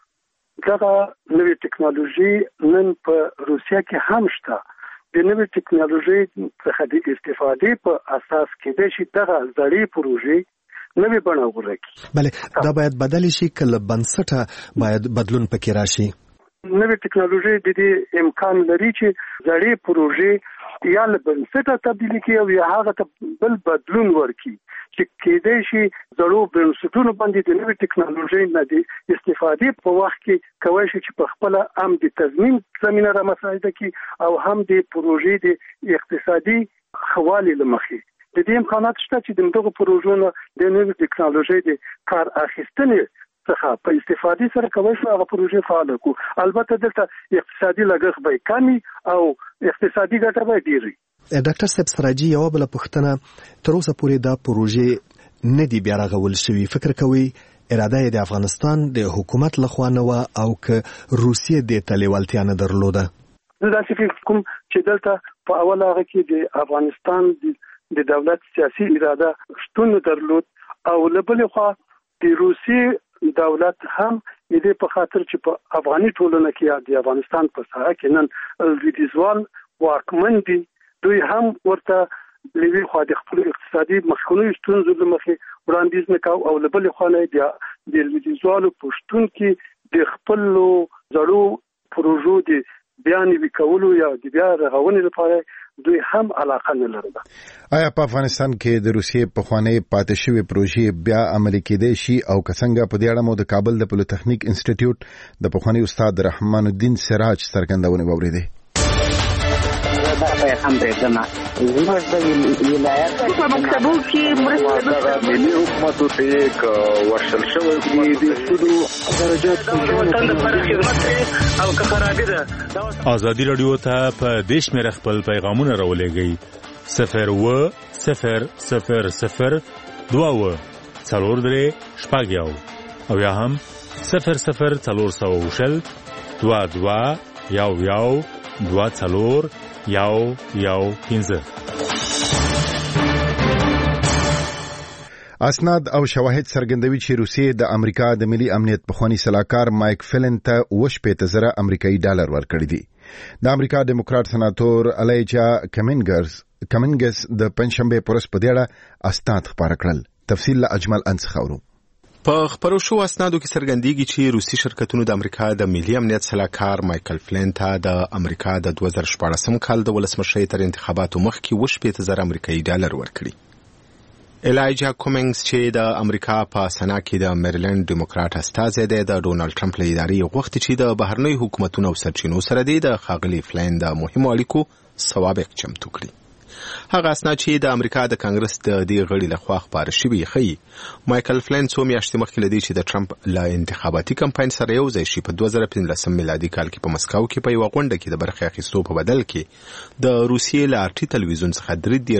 دغه نوې ټکنالوژي نن په روسیا کې هم شته. د نوې ټکنالوژي څخه د استفادې په اساس کې د شي دغه زړې پروژې نوې بڼه ورکړي. بله دا باید بدل شي کله بنسټه باید بدلون پکې راشي. نوې ټکنالوژي د دې امکان لري چې زړې پروژې یا له بنسټه تبدیل کړي او یا هغه ته بل بدلون ورکړي چې کېدای شي زړو بنسټونو باندې د نوې ټکنالوژي نه د استفادې په وخت کې کوي چې په خپل هم د تضمین زمينه را مساعده کړي او هم د پروژې د اقتصادي خوالي لمخې د دې امکانات شته چې دغه پروژو نه د نوې ټکنالوژي د کار اخیستنې څخه په استفادې سره کوي چې هغه پروژې فعال کو. البته دلته اقتصادي لګښت به کمی او اقتصادي ګټه به ډیری. ډاکټر صاحب سراجي یو بل پوښتنه تر اوسه پورې دا پروژې نه دی بیا رغول شوی. فکر کوي اراده د افغانستان د حکومت لخوا نه و او که روسیې د تلیوالتیا نه درلوده؟ زه دا فکر کوم چې دلته په اوله هغه کې د افغانستان د دولت سیاسي اراده شتون درلود او له بلې خوا د روسیې دولت هم دې په خاطر چې په افغاني ټولنه کې یا د افغانستان په ساحه کې نن لویدیځوال واکمن دي دوی هم ورته لوي خو د خپل اقتصادي مخکنیو ستونزو د مخې وړاندیز نه کاو او لبل خو نه د لویدیزوالو پښتون کې د خپل زړو پروژو د بیان وکولو یا د بیا رغونې لپاره دوی هم علاقه نه لرله. آیا په افغانستان کې د روسیې پخوانی پاتې شوی پروژې بیا عملي کېدای شي او څنګه په دې اړه مو د کابل د پولیټیکنیک انسټیټیوټ د پخوانی استاد رحمان الدین سراج څرګندونه واوریده؟ دا پیغام دی دنه زموږ د ولایت په مکتبو کې مرسته ملي حکومت ته ورشل شوی دی سودو درجات وطن لپاره خدمت او که خرابې ده. ازادي رادیو ته په دیش مې خپل پیغامونه راولېږئ 02000 22 4 شپږ او یا هم 00400 22 12 15. اسناد او شواهد څرګندوي چې روسیې د امریکا د ملي امنیت پخوانی سلاکار مایک فلن ته 8,000 امریکایي ډالر ورکړي دي. د امریکا ډیموکرات سناتور الیجا کمینګز د پنځشنبه پرس په دیړه اسناد خبر کړل. تفصیل له اجمل انس خورو. په خبرو شو اسنادو کې څرګندېږي چې روسي شرکتونو د امریکا د ملي امنیت سلاکار مایکل فلن ته د امریکا د 2014 کال د ولسمشرۍ تر انتخاباتو مخکې 8,000 امریکایي ډالر ورکړي. الایجا کومینګز چې د امریکا په سنا کې د میریلند ډیموکرات استازی دی د ډونالد ټرمپ له ادارې غوښتي چې د بهرنۍ حکومتونو او سرچینو سره د خاغلی فلن د مهمو اړیکو سوابق چمتو کړي. هغه اسناد چې د امریکا د کانګرس د دې غړي لخوا خبر شوي ښيي مایکل فلن څو میاشتې مخکې لدی چې د ټرمپ له انتخاباتي کمپاین سره یو ځای شي په 2015 میلادي کال کې په مسکو کې په یو غونډه کې د برخې اخیستو په بدل کې د روسیې له آرټي تلویزیون څخه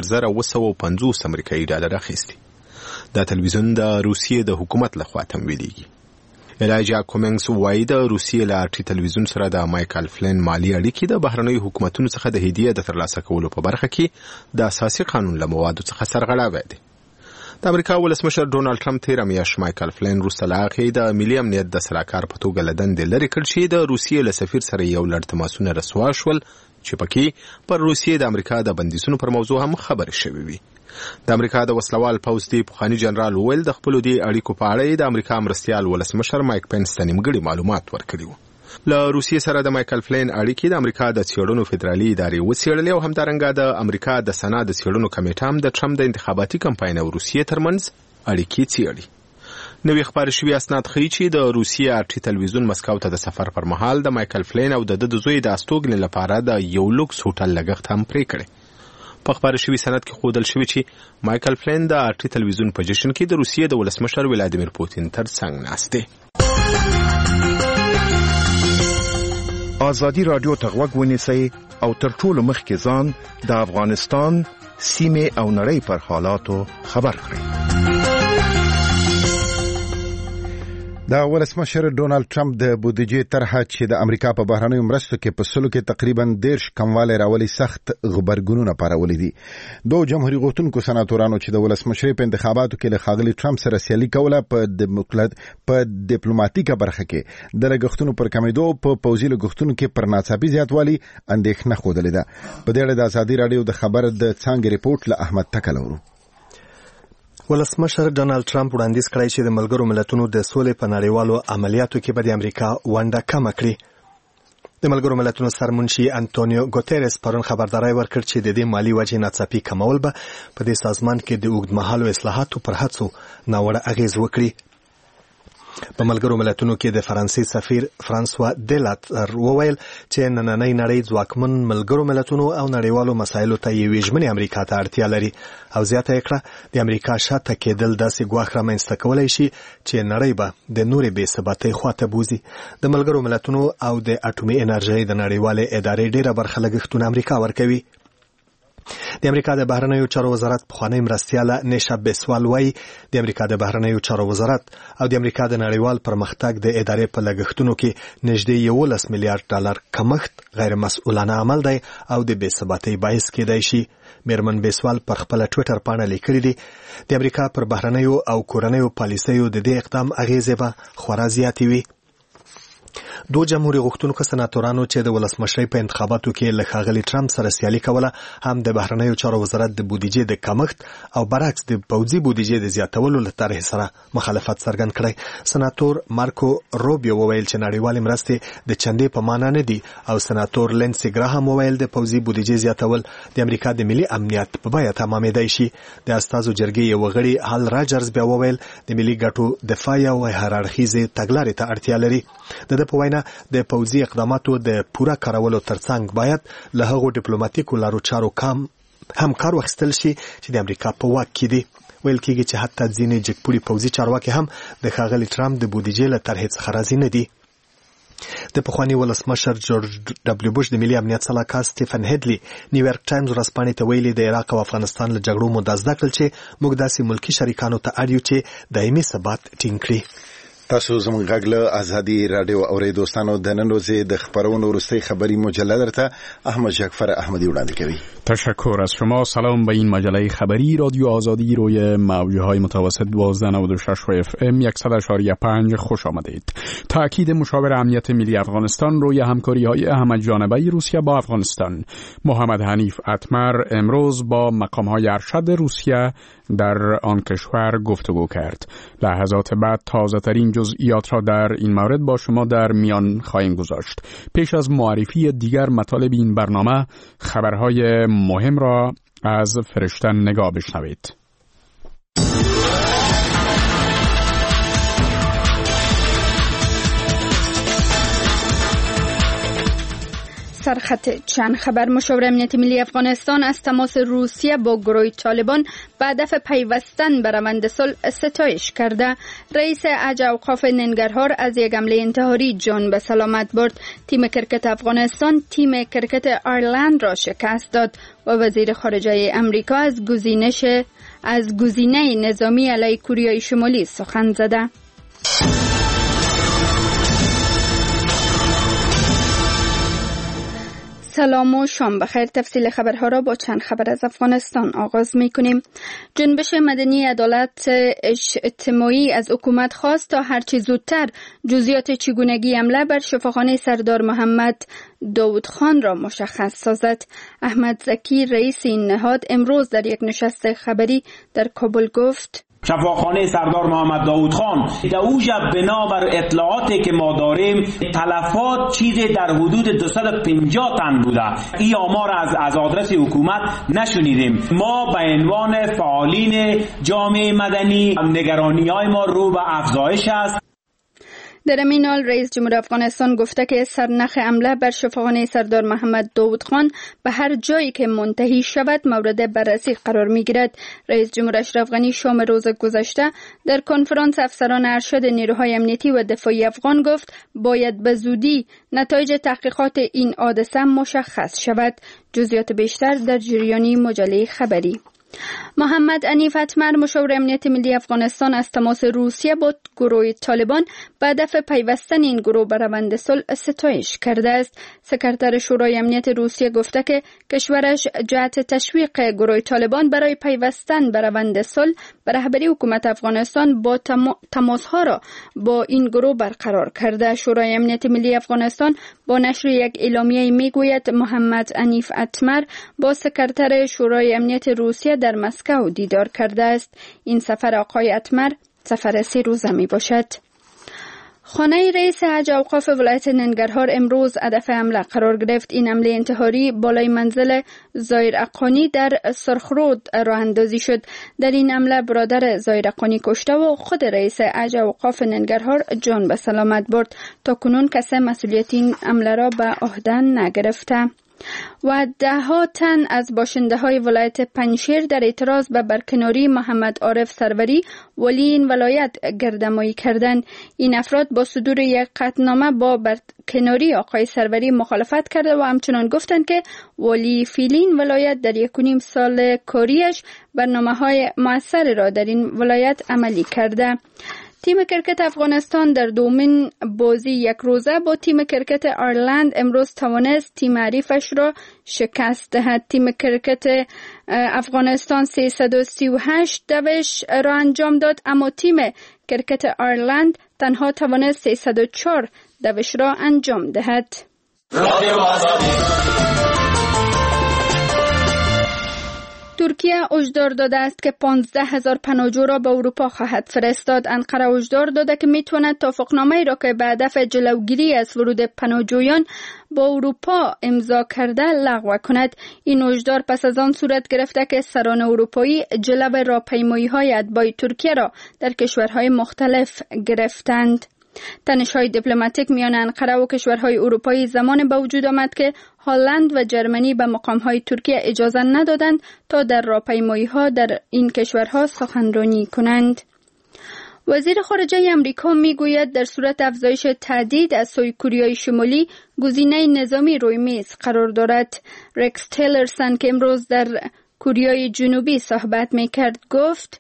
3,950 امریکایي ډالر اخیستي. دا تلویزیون د روسیې د حکومت لخوا تمویلېږي. الایجا کومینګز وایي د روسیې له آرټي تلویزیون سره د مایکل فلن مالی اړیکې د بهرنۍ حکومتونو څخه د هدیې د ترلاسه کولو په برخه کې د اساسي قانون له موادو څخه سرغړاوی دی. د امریکا ولسمشر ډونالد ټرمپ تیر میاشت مایکل فلن وروسته له هغې د ملي امنیت د سلاکار په توګه له دندې لرې کړ چې د روسیې له سفیر سره یو لړ تماسونه رسوا شول چې پکې پر روسیې د امریکا د بندیزونو پر موضوع هم خبرې شوې وي. د امریکا د وسلوال پوځ دی پخوانی جنرال ویل د خپل دی اړیکو په اړه د امریکا مرستيال ولسمشر مایک پنس ته نیمګړي معلومات ورکړي وو. له روسیې سره د مایکل فلن اړیکې د امریکا د څېړنو فدرالي ادارې وڅېړلې او همدارنګه د امریکا د سنا د څېړنو کمیټه هم د ټرمپ د انتخاباتي کمپاین او روسیې ترمنځ اړیکې څېړي. نوې خبرې شوي اسناد ښیي چې د روسیې آرټي تلویزیون مسکو ته د سفر پر مهال د مایکل فلن او د زوی د استوګنې لپاره د یو لوکس هوټل لګښت هم پرې کړی. په خبرې شوي سند کې ښودل شوي چې مایکل فلن د آرټي تلویزیون په جشن کې د روسیې د ولسمشر ولادیمیر پوتین تر څنګ ناست دی. ازادي رادیو ته غوږ ونیسئ او تر ټولو مخکې ځان د افغانستان سیمې او نړۍ پر حالاتو خبر کړئ. د ولسمشر ډونالد ټرمپ د بودیجې طرحه چې د امریکا په بهرنیو مرستو کې په سلو کې تقریبا 10 کموالی راولي سخت غبرګونونه پارولي دي. دوه جمهوریت غوښتونکو سناتورانو چې د ولسمشرۍ په انتخاباتو کې له ښاغلي ټرمپ سره سیالي کوله په ډیپلوماټیکه برخه کې د لګښتونو پر کمیدو په پوځي لګښتونو کې پر ناڅاپي زیاتوالي اندېښنه ښودلې ده. په دې اړه د ازادي رادیو د خبر د څانګې ریپورت له احمد تکل اورو. ولسمشر ډونالد ټرمپ وړاندیز کړی چې د ملګرو ملتونو د سولې په نړیوالو عملیاتو کې به د امریکا ونډه کمه کړي. د ملګرو ملتونو سرمنشي انټونیو ګوتيرس پرون خبرداري ورکړ چې د دې مالی وجې ناڅاپي کمول به په دې سازمان کې د اوږدمهالو اصلاحاتو پر هڅو ناوړه اغیز وکړي. په ملګرو ملتونو کې د فرانسې سفیر فرانسوا دلاتر وویل چې نننۍ نړۍ ځواکمن ملګرو ملتونو او نړیوالو مسایلو ته یوې ژمنې امریکا ته اړتیا لري او زیاته کړه د امریکا شاته کېدل داسې ګواښ رامنځته کولی شي چې نړۍ به د نورې بې ثباتۍ خواته بوزي. د ملګرو ملتونو او د اټومي انرژۍ د نړیوالې ادارې ډېره برخه لګښتونه امریکا ورکوي. د امریکا د بهرنیو چارو وزارت پخوانی مرستیاله نیشا بیسوال وایي د امریکا د بهرنیو چارو وزارت او د امریکا د نړیوال پرمختګ د ادارې په لګښتونو کې نږدې 11 میلیارډ ډالر کمښت غیر مسؤلانه عمل دی او د بې ثباتۍ باعث کېدای شي. میرمن بیسوال پر خپل ټویټر پاڼه لیکلي دي د امریکا پر بهرنیو او کورنیو پالیسیو د دې اقدام اغیزې به خورا زیاتې وي. دوه جمهوریت غوښتونکو سناتورانو چې د ولسمشرۍ په انتخاباتو کې له ښاغلي ټرمپ سره سیالي کوله هم د بهرنیو چارو وزارت د بودیجې د کمښت او برعکس د پوځي بودیجې د زیاتولو له طرحې سره مخالفت څرګند کړی. سناتور مارکو روبیو وویل چې نړیوالې مرستې د چندې په معنا نه دي او سناتور لینسي ګراهام وویل د پوځي بودیجې زیاتول د امریکا د ملي امنیت په بیه تمامېدای شي. د استازو جرګې یو غړي هال راجرز بیا وویل د ملي ګټو دفاع او هررخیزه تګلارې ته اړتیا لري. د په وینا د پوځي اقداماتو د پوره کارولو ترڅنګ باید له هغو ډیپلوماټیکو لارو چارو هم کار واخیستل شي چې د امریکا په واک کې دي. ویل کېږي چې حتی ځینې جګپوړي پوځي چارواکي هم د ښاغلي ټرمپ د بودیجې له طرحې څخه راضي نه دي. د پخواني ولسمشر جورج ډبلیو بوش د ملي امنیت سلاکار سټیفن هډلی نیویارک ټایمز ورځپاڼې ته ویلي د عراق او افغانستان له جګړو مو دا زده کړل چې موږ داسې ملکی شریکانو ته اړ یو چې دایمي ثبات ټینګ کړي. تاسو زموږ غږ له ازادي رادیو اورېدو دوستانو د نن ورځې د خبرونو وروستۍ خبری مجله درته احمد جعفر احمدی وړاندې کوي. تشکر از شما. سلام به این مجله خبری رادیو آزادی روی موج‌های متوسط 1296 FM 100.5 خوش آمدید. تأکید مشاور امنیت ملی افغانستان روی همکاری‌های همه‌جانبه روسیه با افغانستان. محمد حنیف اتمر امروز با مقام‌های ارشد روسیه در آن کشور گفتگو کرد. لحظات بعد تازه‌ترین جزئیات را در این مورد با شما در میان خواهیم گذاشت. پیش از معرفی دیگر مطالب این برنامه خبرهای مهم را از فرشتن نگاه بشنوید. سرخط چند خبر. مشاور امنیت ملی افغانستان از تماس روسیه با گروه طالبان به هدف پیوستن به روند صلح ستایش کرده. رئیس ارج اوقاف ننگرهار از یک حمله انتحاری جان به سلامت برد. تیم کرکت افغانستان تیم کرکت آیرلند را شکست داد و وزیر خارجه امریکا از گزینه نظامی علیه کره شمالی سخن زده. سلام و شام بخیر. تفصیل خبرها را با چند خبر از افغانستان آغاز می کنیم. جنبش مدنی عدالت اجتماعی از حکومت خواست تا هرچه زودتر جزئیات چگونگی حمله بر شفاخانه سردار محمد داود خان را مشخص سازد. احمد زکی رئیس این نهاد امروز در یک نشست خبری در کابل گفت شفاخانه سردار محمد داود خان دوجه بنابر اطلاعاتی که ما داریم تلفات چیزی در حدود 250 تن بوده. این آمار از آدرس حکومت نشنیدیم. ما به عنوان فعالین جامعه مدنی نگرانی های ما رو به افزایش است. در همین حال رئیس جمهور افغانستان گفته که سرنخ حمله بر شفاخانه سردار محمد داود خان به هر جایی که منتهی شود مورد بررسی قرار می‌گیرد. رئیس جمهور اشرف غنی شام روز گذشته در کنفرانس افسران ارشد نیروهای امنیتی و دفاعی افغان گفت باید به زودی نتایج تحقیقات این حادثه مشخص شود. جزئیات بیشتر در جریان مجله خبری. محمد حنیف اتمر مشاور امنیت ملی افغانستان از تماس روسیه با گروه طالبان به هدف پیوستن این گروه به روند صلح ستایش کرده است. سکرتر شورای امنیت روسیه گفته که کشورش جهت تشویق گروه طالبان برای پیوستن به روند صلح به رهبری حکومت افغانستان با تماسها را با این گروه برقرار کرده. شورای امنیت ملی افغانستان با نشر یک اعلامیه میگوید محمد حنیف اتمر با سکرتر شورای امنیت روسیه در مسکو دیدار کرده است. این سفر آقای اتمر سفر 3 روزه می باشد. خانه رئیس ارج اوقاف ولایت ننگرهار امروز هدف حمله قرار گرفت. این حمله انتحاری بالای منزل ظاهر حقانی در سرخرود راه اندازی شد. در این حمله برادر ظاهر حقانی کشته و خود رئیس ارج اوقاف ننگرهار جان به سلامت برد. تا کنون کسی مسئولیت این حمله را به عهده نگرفته. و 10 تن از باشنده های ولایت پنجشیر در اعتراض به برکناری محمد عارف سروری ولی این ولایت گردهمایی کردند. این افراد با صدور یک قطعنامه با برکناری آقای سروری مخالفت کرده و همچنان گفتند که ولی فعلی ولایت در 1.5 سال کاریش برنامه‌های مؤثر را در این ولایت عملی کرده. تیم کرکت افغانستان در دومین بازی یک روزه با تیم کرکت آیرلند امروز توانست تیم حریفش را شکست دهد. تیم کرکت افغانستان 338 دوش را انجام داد اما تیم کرکت آیرلند تنها توانست 304 دوش را انجام دهد. ترکیه هشدار داده است که 15,000 پناهجو را به اروپا خواهد فرستاد. انقره هشدار داده که میتواند توافقنامه‌ای را که به هدف جلوگیری از ورود پناهجویان با اروپا امضا کرده لغو کند. این هشدار پس از آن صورت گرفته که سران اروپایی جلو راهپیمایی‌های اتباع ترکیه را در کشورهای مختلف گرفتند. تنش‌های دیپلماتیک میان انقره و کشورهای اروپایی زمان به وجود آمد که هلند و جرمنی به مقام‌های ترکیه اجازه ندادند تا در راهپیمایی‌ها در این کشورها سخنرانی کنند. وزیر خارجه آمریکا میگوید در صورت افزایش تهدید از سوی کره شمالی گزینه نظامی روی میز قرار دارد. رکس تیلرسن که امروز در کره جنوبی صحبت میکرد گفت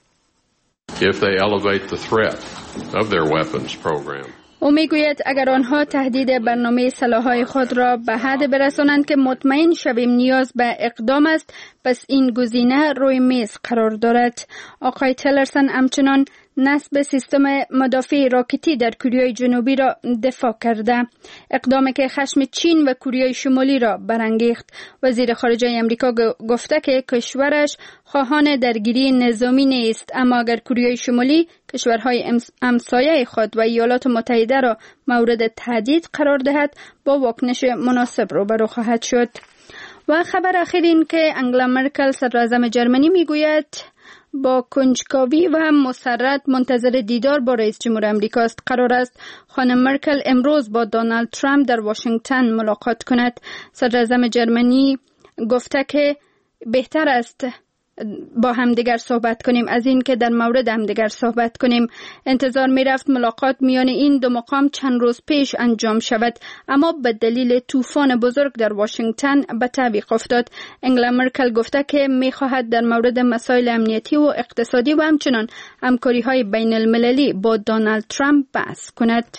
If they elevate the threat of their weapons program. او میگوید اگر آنها تهدید برنامه سلاح‌های خود را به حد برسانند که مطمئن شویم نیاز به اقدام است، پس این گزینه روی میز قرار دارد. آقای تیلرسن همچنان نصب سیستم مدافع راکتی در کره جنوبی را دفاع کرده، اقدامی که خشم چین و کره شمالی را برانگیخت. وزیر خارجه آمریکا گفته که کشورش خواهان درگیری نظامی نیست، اما اگر کره شمالی کشورهای همسایه خود و ایالات متحده را مورد تهدید قرار دهد با واکنش مناسب روبرو خواهد شد. و خبر اخیر این که انگلا مرکل صدراعظم جرمنی میگوید با کنجکاوی و مسرت منتظر دیدار با رئیس جمهور آمریکا است. قرار است خانم مرکل امروز با دونالد ترامپ در واشنگتن ملاقات کند. صدراعظم جرمنی گفته که بهتر است با همدیگر صحبت کنیم از این که در مورد همدیگر صحبت کنیم. انتظار می رفت ملاقات میان این دو مقام چند روز پیش انجام شود، اما به دلیل طوفان بزرگ در واشنگتن به تعویق افتاد. انگلا مرکل گفته که می خواهد در مورد مسائل امنیتی و اقتصادی و همچنان همکاری های بین المللی با دونالد ترامپ بحث کند.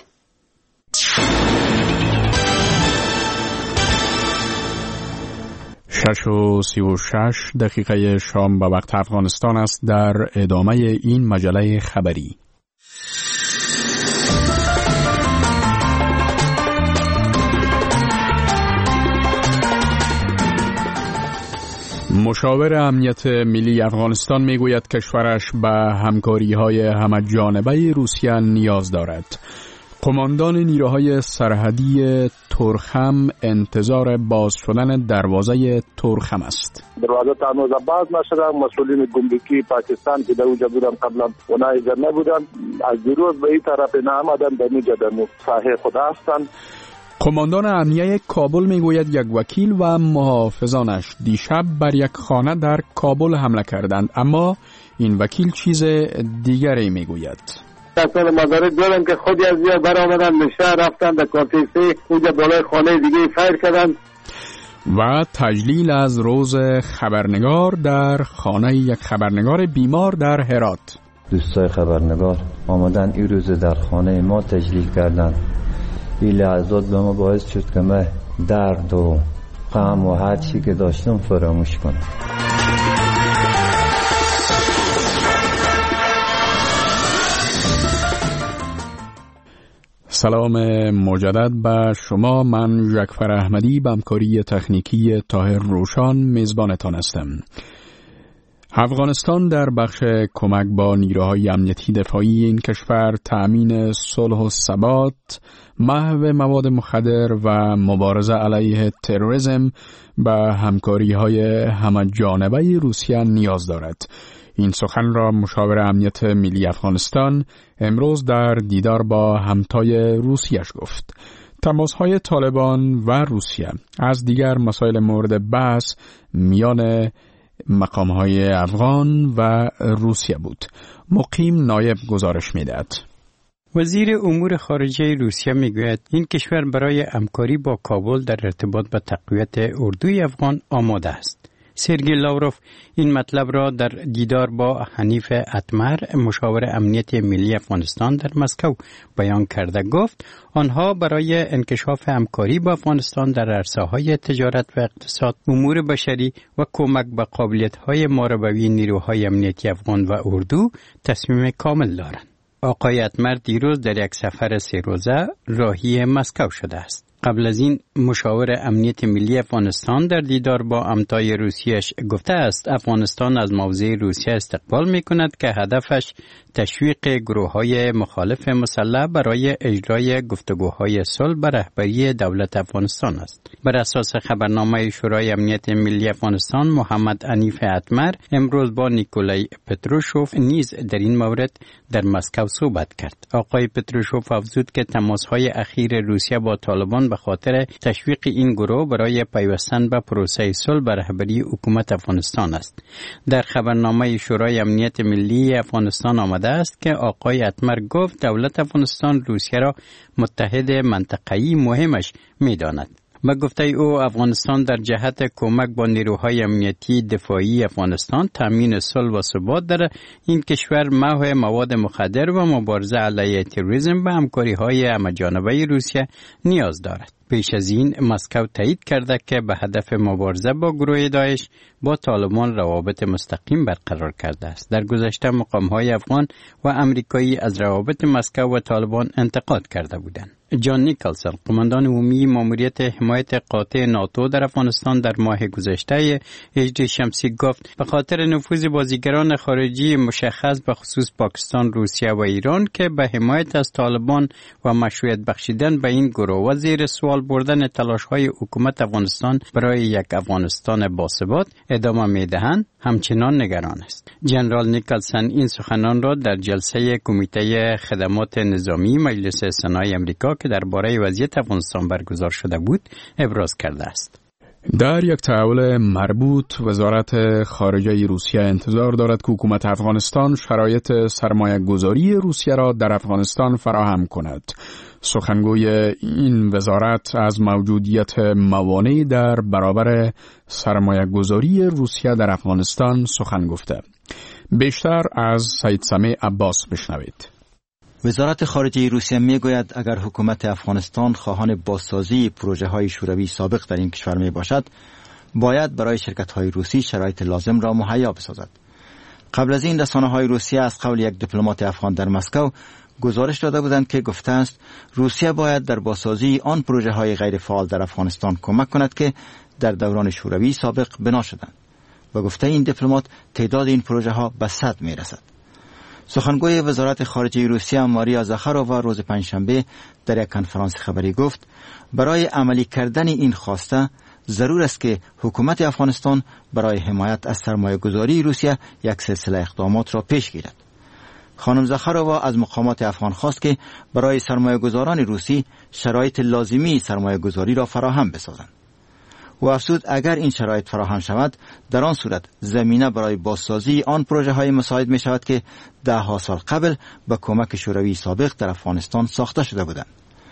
6:36 شام به وقت افغانستان است. در ادامه این مجله خبری مشاور امنیت ملی افغانستان میگوید کشورش به همکاری‌های همه‌جانبه روسیه نیاز دارد. قماندان نیروهای سرحدی تورخم انتظار باز شدن دروازه تورخم است. دروازه هنوز باز نشده. مسئولین گمرکی پاکستان که در اونجا بودن قبلا اونا اینجا نبودن، از دیروز به این طرف نآمدن، در اینجا در ساحه خود هستند. قماندان امنیه کابل میگوید یک وکیل و محافظانش دیشب بر یک خانه در کابل حمله کردند، اما این وکیل چیز دیگری میگوید. اصلا مدارک دارن که خودی از جا برآمدن به شهر رفتن در کارتیسی اونجا بالای خانه دیگه فایر کردن. و تجلیل از روز خبرنگار در خانه یک خبرنگار بیمار در هرات. دوستای خبرنگار آمدن این روز در خانه ما تجلیل کردن. این لحظات به ما باعث شد که من درد و غم و هر چی که داشتم فراموش کنم. سلام مجدد به شما. من جعفر احمدی به همکاری تکنیکی طاهر روشان میزبانتان هستم. افغانستان در بخش کمک با نیروهای امنیتی دفاعی این کشور تأمین صلح و ثبات، محو مواد مخدر و مبارزه علیه تروریسم به همکاری‌های همه‌جانبه روسیه نیاز دارد. این سخن را مشاور امنیت ملی افغانستان امروز در دیدار با همتای روسیه‌اش گفت. تماس‌های طالبان و روسیه از دیگر مسائل مورد بحث میان مقام‌های افغان و روسیه بود. مقیم نایب گزارش می‌دهد. وزیر امور خارجه روسیه میگوید این کشور برای همکاری با کابل در ارتباط با تقویت اردوی افغان آماده است. سرگئی لاوروف این مطلب را در دیدار با حنیف اتمر مشاور امنیت ملی افغانستان در مسکو بیان کرده. گفت آنها برای انکشاف همکاری با افغانستان در عرصه‌های تجارت و اقتصاد، امور بشری و کمک به قابلیت‌های ماربوی نیروهای امنیتی افغان و اردو تصمیم کامل دارند. آقای اتمر دیروز در یک سفر 3 روزه راهی مسکو شده است. قبل از این مشاور امنیت ملی افغانستان در دیدار با امتای روسیه‌اش گفته است افغانستان از موضع روسیه استقبال می‌کند که هدفش تشویق گروه‌های مخالف مسلح برای اجرای گفتگوهای صلح به رهبری دولت افغانستان است. بر اساس خبرنامه شورای امنیت ملی افغانستان، محمد حنیف اتمر امروز با نیکولای پتروشوف نیز در این مورد در مسکو صحبت کرد. آقای پتروشوف افزود که تماس‌های اخیر روسیه با طالبان به خاطر تشویق این گروه برای پیوستن به پروسه صلح به رهبری حکومت افغانستان است. در خبرنامه شورای امنیت ملی افغانستان آمده است که آقای اتمر گفت دولت افغانستان روسیه را متحد منطقه‌ای مهمش می‌داند. با گفته او افغانستان در جهت کمک با نیروهای امنیتی دفاعی افغانستان تامین صلح و ثبات در این کشور، محو مواد مخدر و مبارزه علیه تروریسم به همکاری‌های همه‌جانبه روسیه نیاز دارد. پیش از این مسکو تایید کرده که به هدف مبارزه با گروه داعش با طالبان روابط مستقیم برقرار کرده است. در گذشته مقام‌های افغان و امریکایی از روابط مسکو و طالبان انتقاد کرده بودند. جان نیکلسن، قماندان عمومی ماموریت حمایت قاطع ناتو در افغانستان، در ماه گذشته هجری شمسی گفت به خاطر نفوذ بازیگران خارجی مشخص به خصوص پاکستان، روسیه و ایران که به حمایت از طالبان و مشروعیت بخشیدن به این گروه و زیر سوال بردن تلاش‌های حکومت افغانستان برای یک افغانستان باثبات ادامه می‌دهند، همچنان نگران است. جنرال نیکلسن این سخنان را در جلسه کمیته خدمات نظامی مجلس سنای امریکا که درباره وضعیت افغانستان برگزار شده بود ابراز کرده است. در یک تحول مربوط، وزارت خارجه روسیه انتظار دارد که حکومت افغانستان شرایط سرمایه گذاری روسیه را در افغانستان فراهم کند. سخنگوی این وزارت از موجودیت موانعی در برابر سرمایه گذاری روسیه در افغانستان سخن گفته. بیشتر از سید سمیع عباس بشنوید. وزارت خارجه روسیه میگوید اگر حکومت افغانستان خواهان بازسازی پروژه های شوروی سابق در این کشور می باشد، باید برای شرکت های روسی شرایط لازم را مهیا بسازد. قبل از این رسانه های روسیه از قول یک دیپلمات افغان در مسکو گزارش داده بودند که گفته است روسیه باید در بازسازی آن پروژه های غیر فعال در افغانستان کمک کند که در دوران شوروی سابق بنا شدند. و گفته این دیپلمات تعداد این پروژه ها به 100 می رسد. سخنگوی وزارت خارجه روسیه ماریا زاخارووا روز پنجشنبه در یک کنفرانس خبری گفت برای عملی کردن این خواسته ضرور است که حکومت افغانستان برای حمایت از سرمایه‌گذاری روسیه یک سلسله اقدامات را پیش گیرد. خانم زاخارووا از مقامات افغان خواست که برای سرمایه‌گذاران روسی شرایط لازمی سرمایه‌گذاری را فراهم بسازند. و افزود اگر این شرایط فراهم شود، در آن صورت زمینه برای بازسازی آن پروژه های مساعد می شود که 10 سال قبل به کمک شوروی سابق در افغانستان ساخته شده بودند.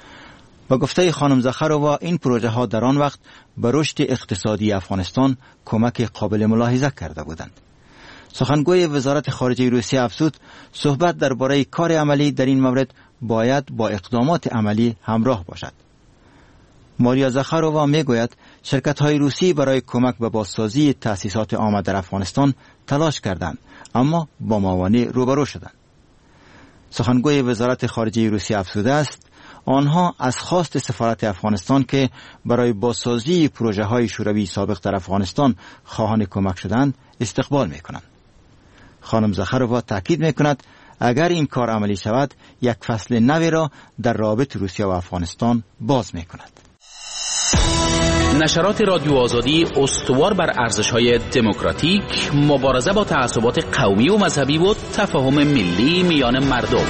با گفته خانم زاخارووا این پروژه ها در آن وقت به رشد اقتصادی افغانستان کمک قابل ملاحظه کرده بودند. سخنگوی وزارت خارجه روسیه افزود صحبت درباره کار عملی در این مورد باید با اقدامات عملی همراه باشد. ماریا زاخارووا میگوید شرکت‌های روسی برای کمک به بازسازی تأسیسات عامه در افغانستان تلاش کردند، اما با موانع روبرو شدند. سخنگوی وزارت خارجه روسیه افزوده است آنها از خواست سفارت افغانستان که برای بازسازی پروژه‌های شوروی سابق در افغانستان خواهان کمک شدند استقبال می‌کنند. خانم زاخارووا تاکید می‌کند اگر این کار عملی شود یک فصل نوی را در رابطه روسیه و افغانستان باز می‌کند. نشرات رادیو آزادی استوار بر ارزش‌های دموکراتیک، مبارزه با تعصبات قومی و مذهبی و تفاهم ملی میان مردم.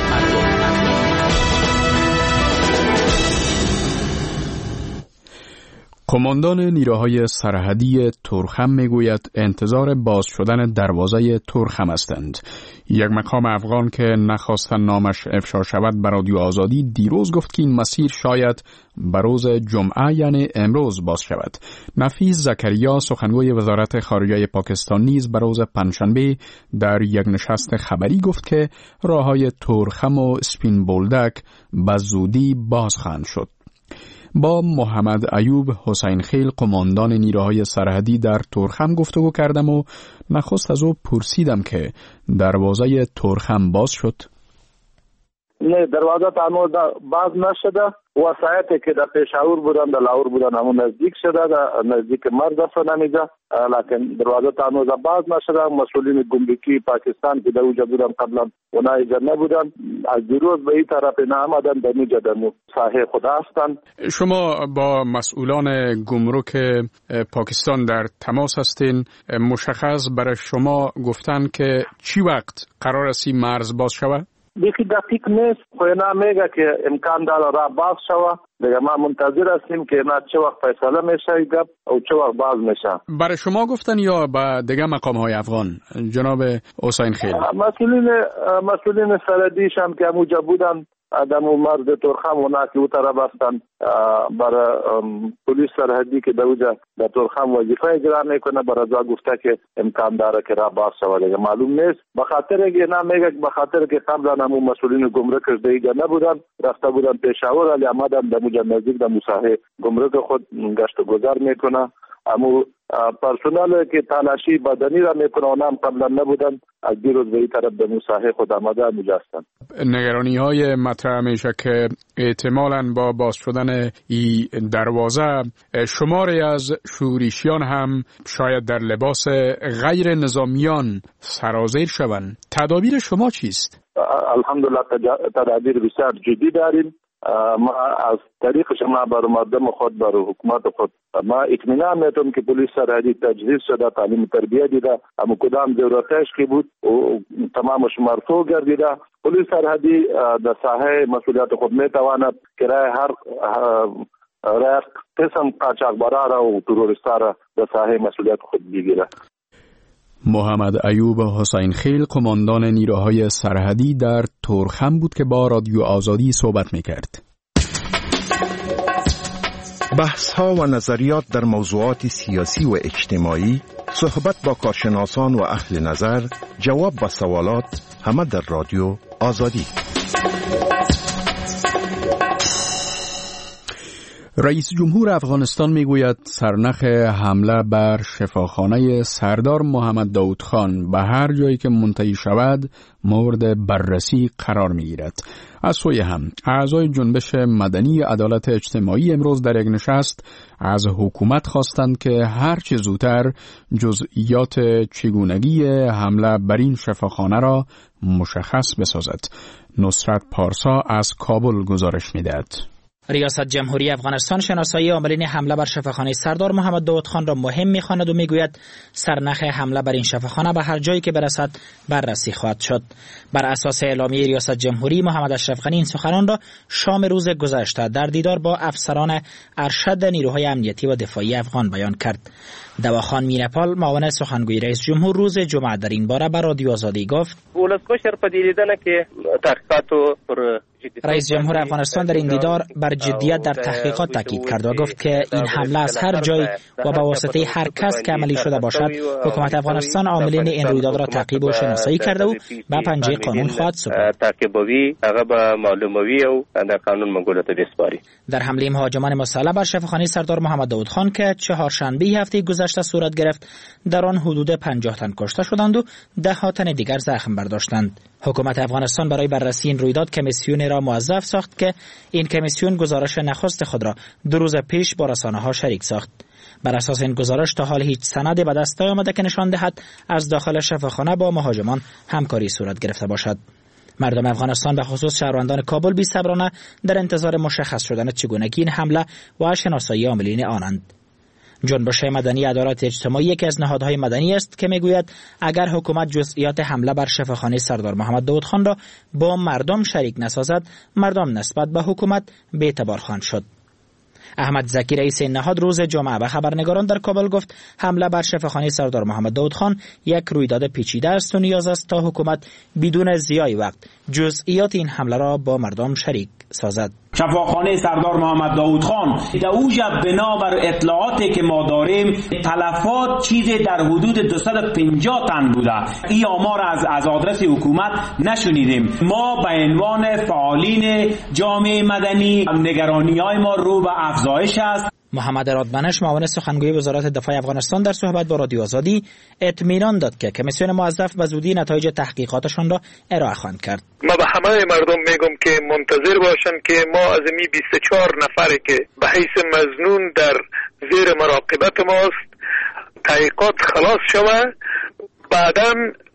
قماندان نیروهای سرحدی تورخم میگوید انتظار باز شدن دروازه تورخم هستند. یک مقام افغان که نخواستن نامش افشا شود به رادیو آزادی دیروز گفت که این مسیر شاید به روز جمعه یعنی امروز باز شود. نفیس زکریا سخنگوی وزارت خارجه پاکستان نیز به روز پنجشنبه در یک نشست خبری گفت که راههای تورخم و سپین بولدک به زودی باز خواهند شد. با محمد ایوب حسین خیل قماندان نیروهای سرحدی در تورخم گفتگو کردم و نخست از او پرسیدم که دروازه تورخم باز شد. نه دروازه هنوز باز نشده. وسایتی که در پشاور بودن در لاهور بودن همون نزدیک شده، در نزدیک مرز فنمیده، لیکن دروازه هنوز باز نشده. مسئولین گمرکی پاکستان که در اونجا بودن قبلا اونا اینجا نبودن، از دیروز به این طرف نآمدن، در اینجا در ساحه خود هستن. شما با مسئولان گمرک پاکستان در تماس هستین، مشخص برای شما گفتن که چی وقت قرار است مرز باز شود؟ دیگه دقیق نیست، خو اینا میگه که امکان داره راه باز شود. دیگه ما منتظر هستیم که اینا چه وقت فیصله میشه گپ او چه وقت باز میشه. برای شما گفتن یا با دیگه مقام های افغان جناب حسین خیل؟ مسئولین سرحدیش هم که اونجا بودن در مرز تورخم اونا که او طرف هستن، برای پلیس سرحدی که در اونجا در تورخم وظیفه اجرا میکنه، برای ازا گفته که امکان داره که راه باز شود. دیگه معلوم نیست، بخاطر که اینا میگه بخاطر که قبلا همون مسئولین گمرکش دیگه نبودن، رفته بودن پشاور، ولی آمدن در اونجا نزدیک در مساحه گمرک خود گشت و گذار میکنه. امو پرسنل که تلاشی بدنی را میکنه اونا هم قبلا نبودن، از دیروز به این طرف به مساحه خود آمده اونجا هستن. نگرانی های مطرح میشه که احتمالاً با باز شدن این دروازه شماری از شورشیان هم شاید در لباس غیر نظامیان سرازیر شوند. تدابیر شما چیست؟ الحمدلله تدابیر بسیار جدی داریم. ما از طریق شما بر مردم خود، بر حکومت خود ما اطمینان میتونم که پلیس سرحدی تجهیز شده، تعلیم تربیه دیده، اما کدام ضرورتش که بود و تمامش مرفوع گردیده. پلیس سرحدی در ساحه مسئولیت خود میتواند که هر قسم قاچاقبرا را و تروریستا را در ساحه مسئولیت خود بگیره. محمد ایوب حسین خیل قماندان نیروهای سرحدی در تورخم بود که با رادیو آزادی صحبت میکرد. بحث‌ها و نظریات در موضوعات سیاسی و اجتماعی، صحبت با کارشناسان و اهل نظر، جواب به سوالات، همه در رادیو آزادی. رئیس جمهور افغانستان میگوید سرنخ حمله بر شفاخانه سردار محمد داود خان به هر جایی که منتهی شود مورد بررسی قرار میگیرد. از سوی هم اعضای جنبش مدنی عدالت اجتماعی امروز در یک نشست از حکومت خواستند که هر چه زودتر جزئیات چگونگی حمله بر این شفاخانه را مشخص بسازد. نصرت پارسا از کابل گزارش میدهد. ریاست جمهوری افغانستان شناسایی عاملین حمله بر شفاخانه سردار محمد داود خان را مهم می‌خواند و میگوید سرنخ حمله بر این شفاخانه به هر جایی که برسد بررسی خواهد شد. بر اساس اعلامیه ریاست جمهوری، محمد اشرف غنی این سخنان را شام روز گذشته در دیدار با افسران ارشد نیروهای امنیتی و دفاعی افغان بیان کرد. دواخان مینپال معاون سخنگوی رئیس جمهور روز جمعه در این باره به رادیو آزادی گفت رئیس جمهور افغانستان در این دیدار بر جدیت در تحقیقات تاکید کرد و گفت که این حمله از هر جای و با واسطه هر کس که عملی شده باشد، حکومت افغانستان عاملین این رویداد را تعقیب و شناسایی کرده و به پنجه قانون خواهد سپرد. در حمله مهاجمان مسلح بر شفاخانه سردار محمد داود خان که چهارشنبه هفته گذشته صورت گرفت، در آن حدود 50 تن کشته شدند و 10 تن دیگر زخم برداشتند. حکومت افغانستان برای بررسی این رویداد کمیسیونی را موظف ساخت که این کمیسیون گزارش نخست خود را 2 روز پیش با رسانه‌ها شریک ساخت. بر اساس این گزارش تا حال هیچ سندی به دست نیامده که نشان دهد از داخل شفاخانه با مهاجمان همکاری صورت گرفته باشد. مردم افغانستان به خصوص شهروندان کابل بی‌صبرانه در انتظار مشخص شدن چگونگی این حمله و شناسایی عاملین آنند. جنبش مدنی عدالت اجتماعی یکی از نهادهای مدنی است که میگوید اگر حکومت جزئیات حمله بر شفاخانه سردار محمد داود خان را با مردم شریک نسازد، مردم نسبت به حکومت بی‌اعتبار خواهند شد. احمد زکی رئیس این نهاد روز جمعه به خبرنگاران در کابل گفت حمله بر شفاخانه سردار محمد داود خان یک رویداد پیچیده است و نیاز است تا حکومت بدون ضیاع وقت جزئیات این حمله را با مردم شریک سازد. شفاخانه سردار محمد داود خان در اوجا بنابر اطلاعاتی که ما داریم تلفات چیزی در حدود 250 تن بوده. این آمار از آدرس حکومت نشنیدیم. ما به عنوان فعالین جامعه مدنی نگرانی‌های ما رو به افزایش است. محمد رادبنش معاون سخنگوی وزارت دفاع افغانستان در صحبت با رادیو آزادی اطمینان داد که کمیسیون موظف به زودی نتایج تحقیقاتشان را ارائه خواهد کرد. ما به همه مردم میگم که منتظر باشند که ما از این 24 نفری که به حیث مظنون در زیر مراقبت ماست تحقیقات خلاص شود، بعداً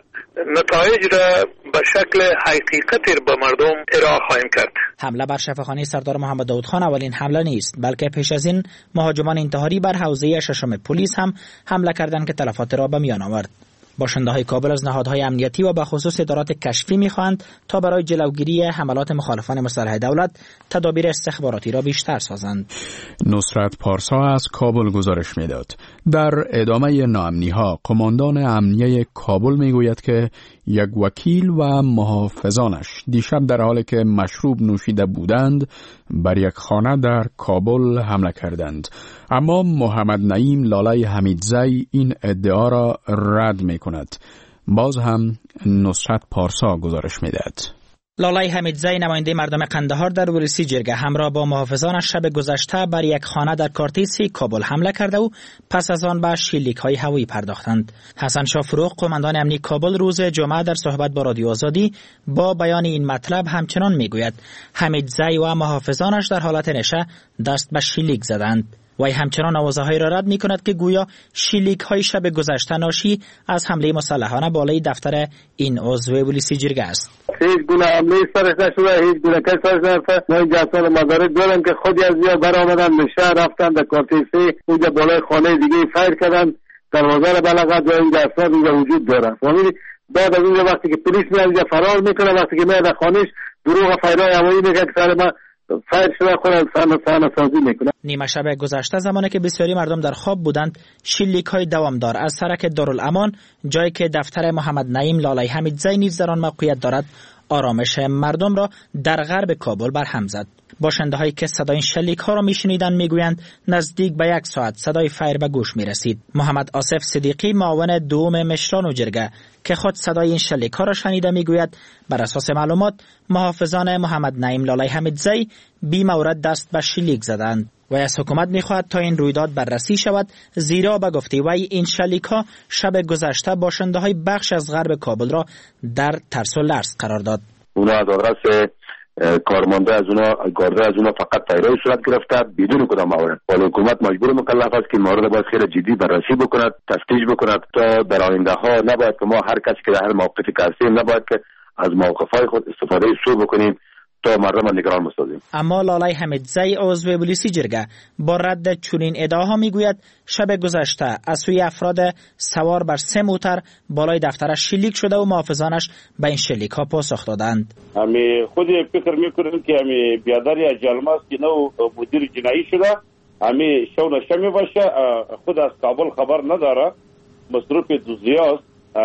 نتایج را به شکل حقیقتی به مردم ارائه خواهیم کرد. حمله بر شفاخانه سردار محمد داود خان اولین حمله نیست، بلکه پیش از این مهاجمان انتحاری بر حوزه ششم پلیس هم حمله کردند که تلفات را به میان آورد. باشنده‌های کابل از نهادهای امنیتی و به خصوص ادارات کشفی می‌خواهند تا برای جلوگیری حملات مخالفان مسلح دولت تدابیر استخباراتی را بیشتر سازند. نصرت پارسا از کابل گزارش می‌داد. در ادامه ناامنی‌ها قماندان امنیه کابل می‌گوید که یک وکیل و محافظانش دیشب در حالی که مشروب نوشیده بودند بر یک خانه در کابل حمله کردند. اما محمد نعیم لاله حمیدزی این ادعا را رد می‌کند. باز هم نصرت پارسا گزارش می‌دهد. لاله حمیدزی نماینده مردم قندهار در ولسی جرگه همراه با محافظانش شب گذشته بر یک خانه در کارتیسی کابل حمله کرده و پس از آن به شلیک‌های هوایی پرداختند. حسن شاه فروغ قماندان امنی کابل روز جمعه در صحبت با رادیو آزادی با بیان این مطلب همچنان میگوید حمیدزی و محافظانش در حالت نشه دست به شلیک زدند. وی همچنان آوازه‌هایی را رد می‌کند که گویا شلیک‌های شب گذشته ناشی از حمله مسلحانه بالای دفتر این عضو ولسی جرگه است. هیچ گونه حمله سرش نشده، هیچ گونه کسی سرش نرفته. ما این جاسان مدارک دارم که خودی از یا برآمدن به شهر رفتن در کارتیسی اونجا بالای خانه دیگه فایر کردن، دروازه را بلغت و این جاسان اینجا وجود داره. فهمیدی؟ بعد از اونجا وقتی که پلیس میاد اینجا فرار میکنه، وقتی که میاد در خانهش دروغ فایرای هوایی میگه که سر ما فایر شده خودم سحنه سازی میکنه. نیمه شب گذشته زمانی که بسیاری مردم در خواب بودند شلیک‌های دوامدار از سرک دارالامان جایی که دفتر محمد نعیم لاله حمیدزی نیز در آن موقعیت دارد آرامش مردم را در غرب کابل برهم زد. باشنده‌هایی که صدای شلیک‌ها را می‌شنیدند می‌گویند نزدیک به 1 ساعت صدای فایر به گوش می‌رسید. محمد آصف صدیقی معاون دوم مشران و جرگه که خود صدای این شلیک‌ها را شنیده می‌گوید بر اساس معلومات محافظان محمد نعیم لاله حمیدزی بی مورد دست به شلیک زدند. و از حکومت می‌خواهد تا این رویداد بررسی شود، زیرا به گفته وی این شلیک‌ها شب گذشته باشنده‌های بخش از غرب کابل را در ترس و لرز قرار داد. اونا از آدرس کارمانده از اونا گارده از اونا فقط تایرای صورت گرفته بدون کدام مورد. ولی حکومت مجبور مکلف است که مورد باید خیلی جدی بررسی بکند، تفتیش بکند تا در آینده ها نباید که ما هر کسی که در هر موقفی که هستیم نباید که از موقف‌های خود استفاده سوء بکنیم تا مردم نگران بسازیم. اما لاله حمیدزی عضو ولسی جرگه با رد چنین ادعاها میگوید شب گذشته از سوی افراد سوار بر 3 موتر بالای دفترش شلیک شده و محافظانش به این شلیک‌ها پاسخ دادند. امی خود فکر میکنیم که امی بیاداری از جلماس که نو مدیر جنایی شده، امی شو نشمی باشه، خود از کابل خبر نداره، مصروف دوزیاست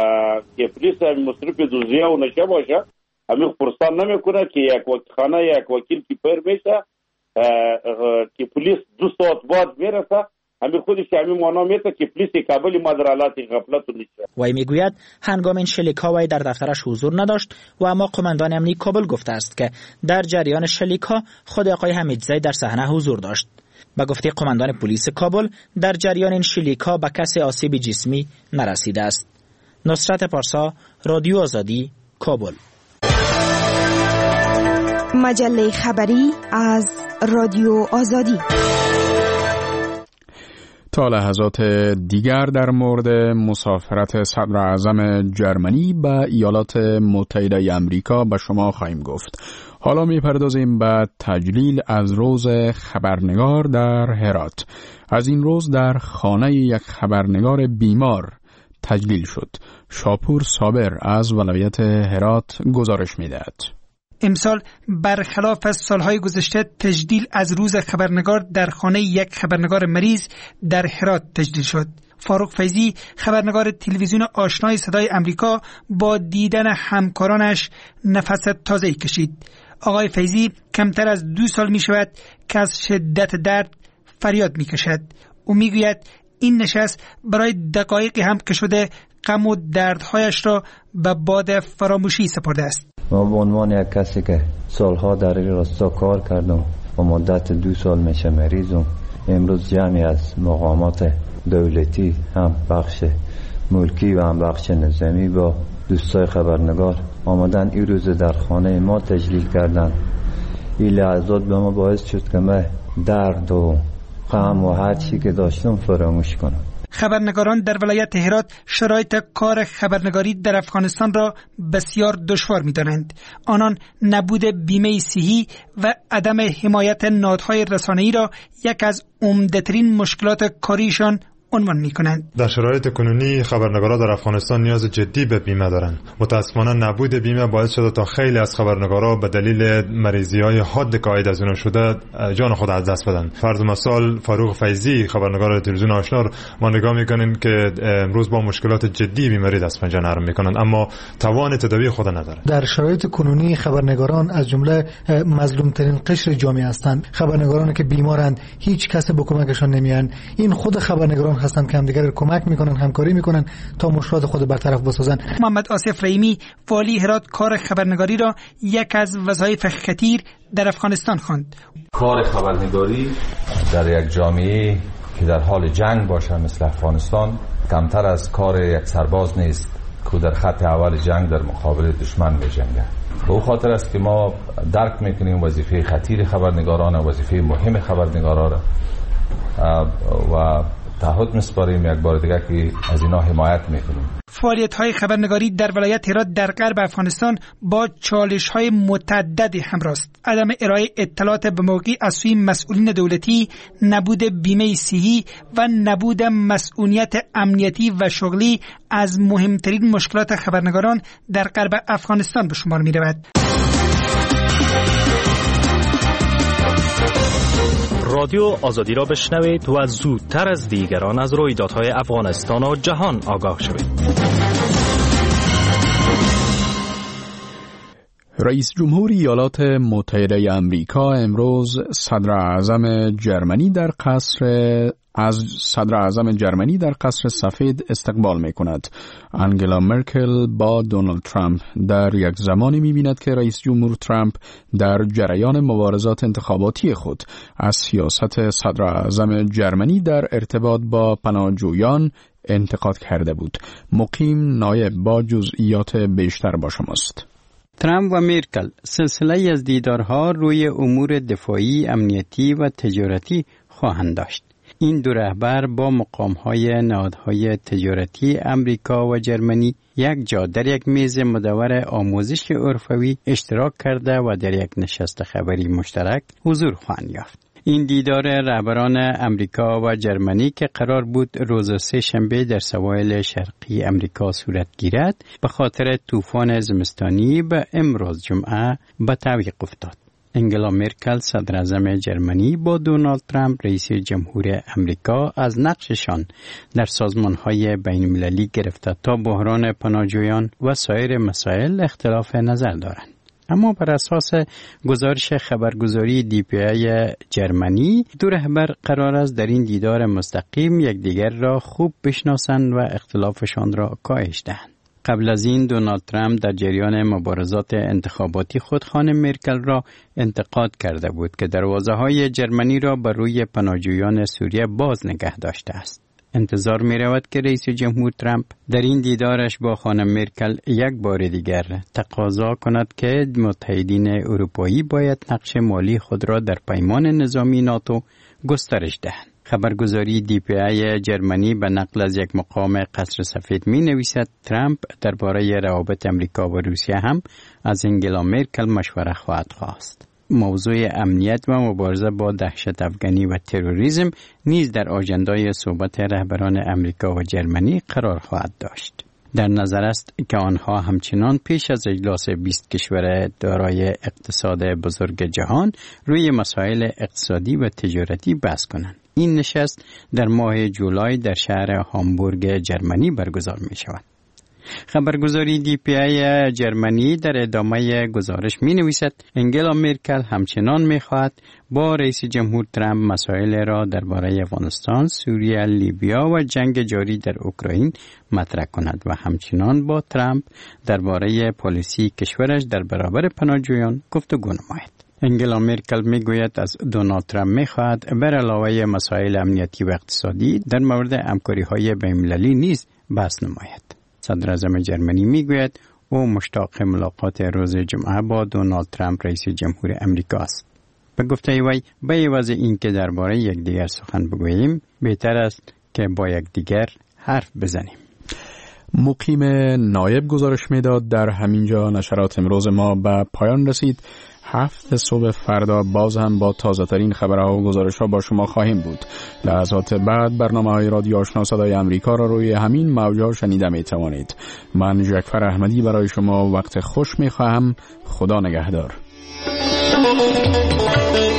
که پلیس مصروف دوزیا و نشه باشه. همین پرسان نمیکنه که یک وکیل کی پر میشه که پلیس 2 ساعت بعد میرسه، همین خودش همین معنا میته که پلیس کابل ما در حالت غفلت نیست. وی میگوید هنگام این شلیک‌ها وی در دفترش حضور نداشت و اما قماندان امنی کابل گفته است که در جریان شلیک‌ها خود آقای حمیدزی در صحنه حضور داشت. به گفته قماندان پلیس کابل در جریان این شلیک‌ها به کسی آسیب جسمی نرسیده است. نصرت پارسا، رادیو آزادی، کابل. مجله خبری از رادیو آزادی. تا لحظات دیگر در مورد مسافرت صدر اعظم جرمنی به ایالات متحده آمریکا به شما خواهیم گفت. حالا می‌پردازیم به تجلیل از روز خبرنگار در هرات. از این روز در خانه یک خبرنگار بیمار تجلیل شد. شاپور صابر از ولایت هرات گزارش می‌دهد. امسال برخلاف از سالهای گذشته تجلیل از روز خبرنگار در خانه یک خبرنگار مریض در هرات تجلیل شد. فاروق فیضی خبرنگار تلویزیون آشنای صدای امریکا با دیدن همکارانش نفس تازه‌ای کشید. آقای فیضی کمتر از 2 سال می شود که از شدت درد فریاد می کشد. او می گوید این نشست برای دقایقی هم که شده غم و دردهایش را به باد فراموشی سپرده است. ما به عنوان یک کسی که سالها در این راستا کار کردم و مدت 2 سال میشه مریضم، امروز جمعی از مقامات دولتی هم بخش ملکی و هم بخش نظامی با دوستای خبرنگار آمدن این روز در خانه ما تجلیل کردن. این لحظات به ما باعث شد که من درد و غم و هر چی که داشتم فراموش کنم. خبرنگاران در ولایت هرات شرایط کار خبرنگاری در افغانستان را بسیار دشوار می‌دانند. آنان نبود بیمه صحی و عدم حمایت نهادهای رسانه‌ای را یک از عمده‌ترین مشکلات کاریشان عنوان می‌کنند. در شرایط کنونی خبرنگاران در افغانستان نیاز جدی به بیمه دارند. متأسفانه نبود بیمه باعث شده تا خیلی از خبرنگاران به دلیل مریضی‌های حاد که عاید از اونها شده جان خود از دست بدن. فرض مثال فاروق فیضی خبرنگار تلویزیون آشنا ما نگاه می‌کنیم که امروز با مشکلات جدی بیماری دست پنجه نرم می‌کنند اما توان تداوی خود ندارند. در شرایط کنونی خبرنگاران از جمله مظلوم‌ترین قشر جامعه هستند. خبرنگارانی که بیمارند هیچ کس به کمکشان نمیاد. این خود خبرنگاران هستند که همدیگر کمک میکنن، همکاری میکنن تا مشکلات خود برطرف بسازن. محمد آصف رحیمی والی هرات کار خبرنگاری را یک از وظایف خطیر در افغانستان خواند. کار خبرنگاری در یک جامعه که در حال جنگ باشه مثل افغانستان کمتر از کار یک سرباز نیست که در خط اول جنگ در مقابل دشمن می‌جنگه. به او خاطر است که ما درک میکنیم وظیفه خطیر خبرنگاران و وظیفه مهم خبرنگاران و تعهد می‌سپاریم یک بار دیگر که از اینا حمایت میکنیم. فعالیت‌های خبرنگاری در ولایت هرات در غرب افغانستان با چالش‌های متعددی همراه است. عدم ارائه اطلاعات به موقع از سوی مسئولین دولتی، نبود بیمه صحی و نبود مسئولیت امنیتی و شغلی از مهمترین مشکلات خبرنگاران در غرب افغانستان به شمار می‌رود. رادیو آزادی را بشنوید و زودتر از دیگران از رویدادهای افغانستان و جهان آگاه شوید. رئیس جمهور ایالات متحده آمریکا امروز صدر اعظم جرمنی در قصر سفید استقبال می کند. انگلا مرکل با دونالد ترامپ در یک زمانی می بیند که رئیس جمهور ترامپ در جریان مبارزات انتخاباتی خود از سیاست صدر اعظم جرمنی در ارتباط با پناهجویان انتقاد کرده بود. مقیم نایب با جزئیات بیشتر با شماست. ترامپ و مرکل سلسله از دیدارها روی امور دفاعی، امنیتی و تجارتی خواهند داشت. این دو رهبر با مقام‌های نهادهای تجارتی امریکا و جرمنی یک جا در یک میز مدور آموزش عرفوی اشتراک کرده و در یک نشست خبری مشترک حضور خواهند یافت. این دیدار رهبران امریکا و جرمنی که قرار بود روز سه‌شنبه در سواحل شرقی امریکا صورت گیرد به خاطر طوفان زمستانی به امروز جمعه به تعویق افتاد. انگلا مرکل صدر اعظم جرمنی با دونالد ترامپ رئیس جمهور امریکا از نقششان در سازمان‌های بین‌المللی گرفته تا بحران پناهجویان و سایر مسائل اختلاف نظر دارند. اما بر اساس گزارش خبرگزاری DPA جرمنی دو رهبر قرار است در این دیدار مستقیم یکدیگر را خوب بشناسند و اختلافشان را کاهش دهند. قبل از این دونالد ترامپ در جریان مبارزات انتخاباتی خود خانم مرکل را انتقاد کرده بود که دروازه‌های جرمنی را بر روی پناهجویان سوریه باز نگه داشته است. انتظار می رود که رئیس جمهور ترامپ در این دیدارش با خانم مرکل یک بار دیگر تقاضا کند که متحدین اروپایی باید نقش مالی خود را در پیمان نظامی ناتو گسترش دهند. خبرگزاری DPA جرمنی به نقل از یک مقام قصر سفید می نویسد ترامپ درباره روابط امریکا و روسیه هم از انگلا مرکل مشوره خواهد خواست. موضوع امنیت و مبارزه با دهشت افغانی و تروریسم نیز در آژندای صحبت رهبران امریکا و جرمنی قرار خواهد داشت. در نظر است که آنها همچنان پیش از اجلاس 20 کشور دارای اقتصاد بزرگ جهان روی مسائل اقتصادی و تجارتی بحث کنند. این نشست در ماه جولای در شهر هامبورگ جرمنی برگزار می شود. خبرگزاری DPA جرمنی در ادامه گزارش می نویسد انگلا مرکل همچنان می خواهد با رئیس جمهور ترامپ مسائل را درباره افغانستان، سوریه، لیبیا و جنگ جاری در اوکراین مطرح کند و همچنان با ترامپ درباره پالیسی کشورش در برابر پناهجویان گفتگو نماید. انگلا مرکل میگوید از دونالد ترامپ میخواهد بر علاوه مسائل امنیتی و اقتصادی در مورد همکاری‌های بین‌المللی نیز بحث نماید. صدر اعظم جرمنی میگوید او مشتاق ملاقات روز جمعه با دونالد ترامپ رئیس جمهور امریکا است. به گفته وی به عوض اینکه درباره یکدیگر سخن بگوییم بهتر است که با یکدیگر حرف بزنیم. مقیم نایب گزارش میداد. در همینجا نشرات امروز ما به پایان رسید. 7 صبح فردا باز هم با تازه ترین خبرها و گزارش ها با شما خواهیم بود. لحظات بعد برنامه های رادیو آشنا صدای امریکا را روی همین موج‌ها شنیده می توانید. من جعفر احمدی برای شما وقت خوش می خواهم. خدا نگهدار.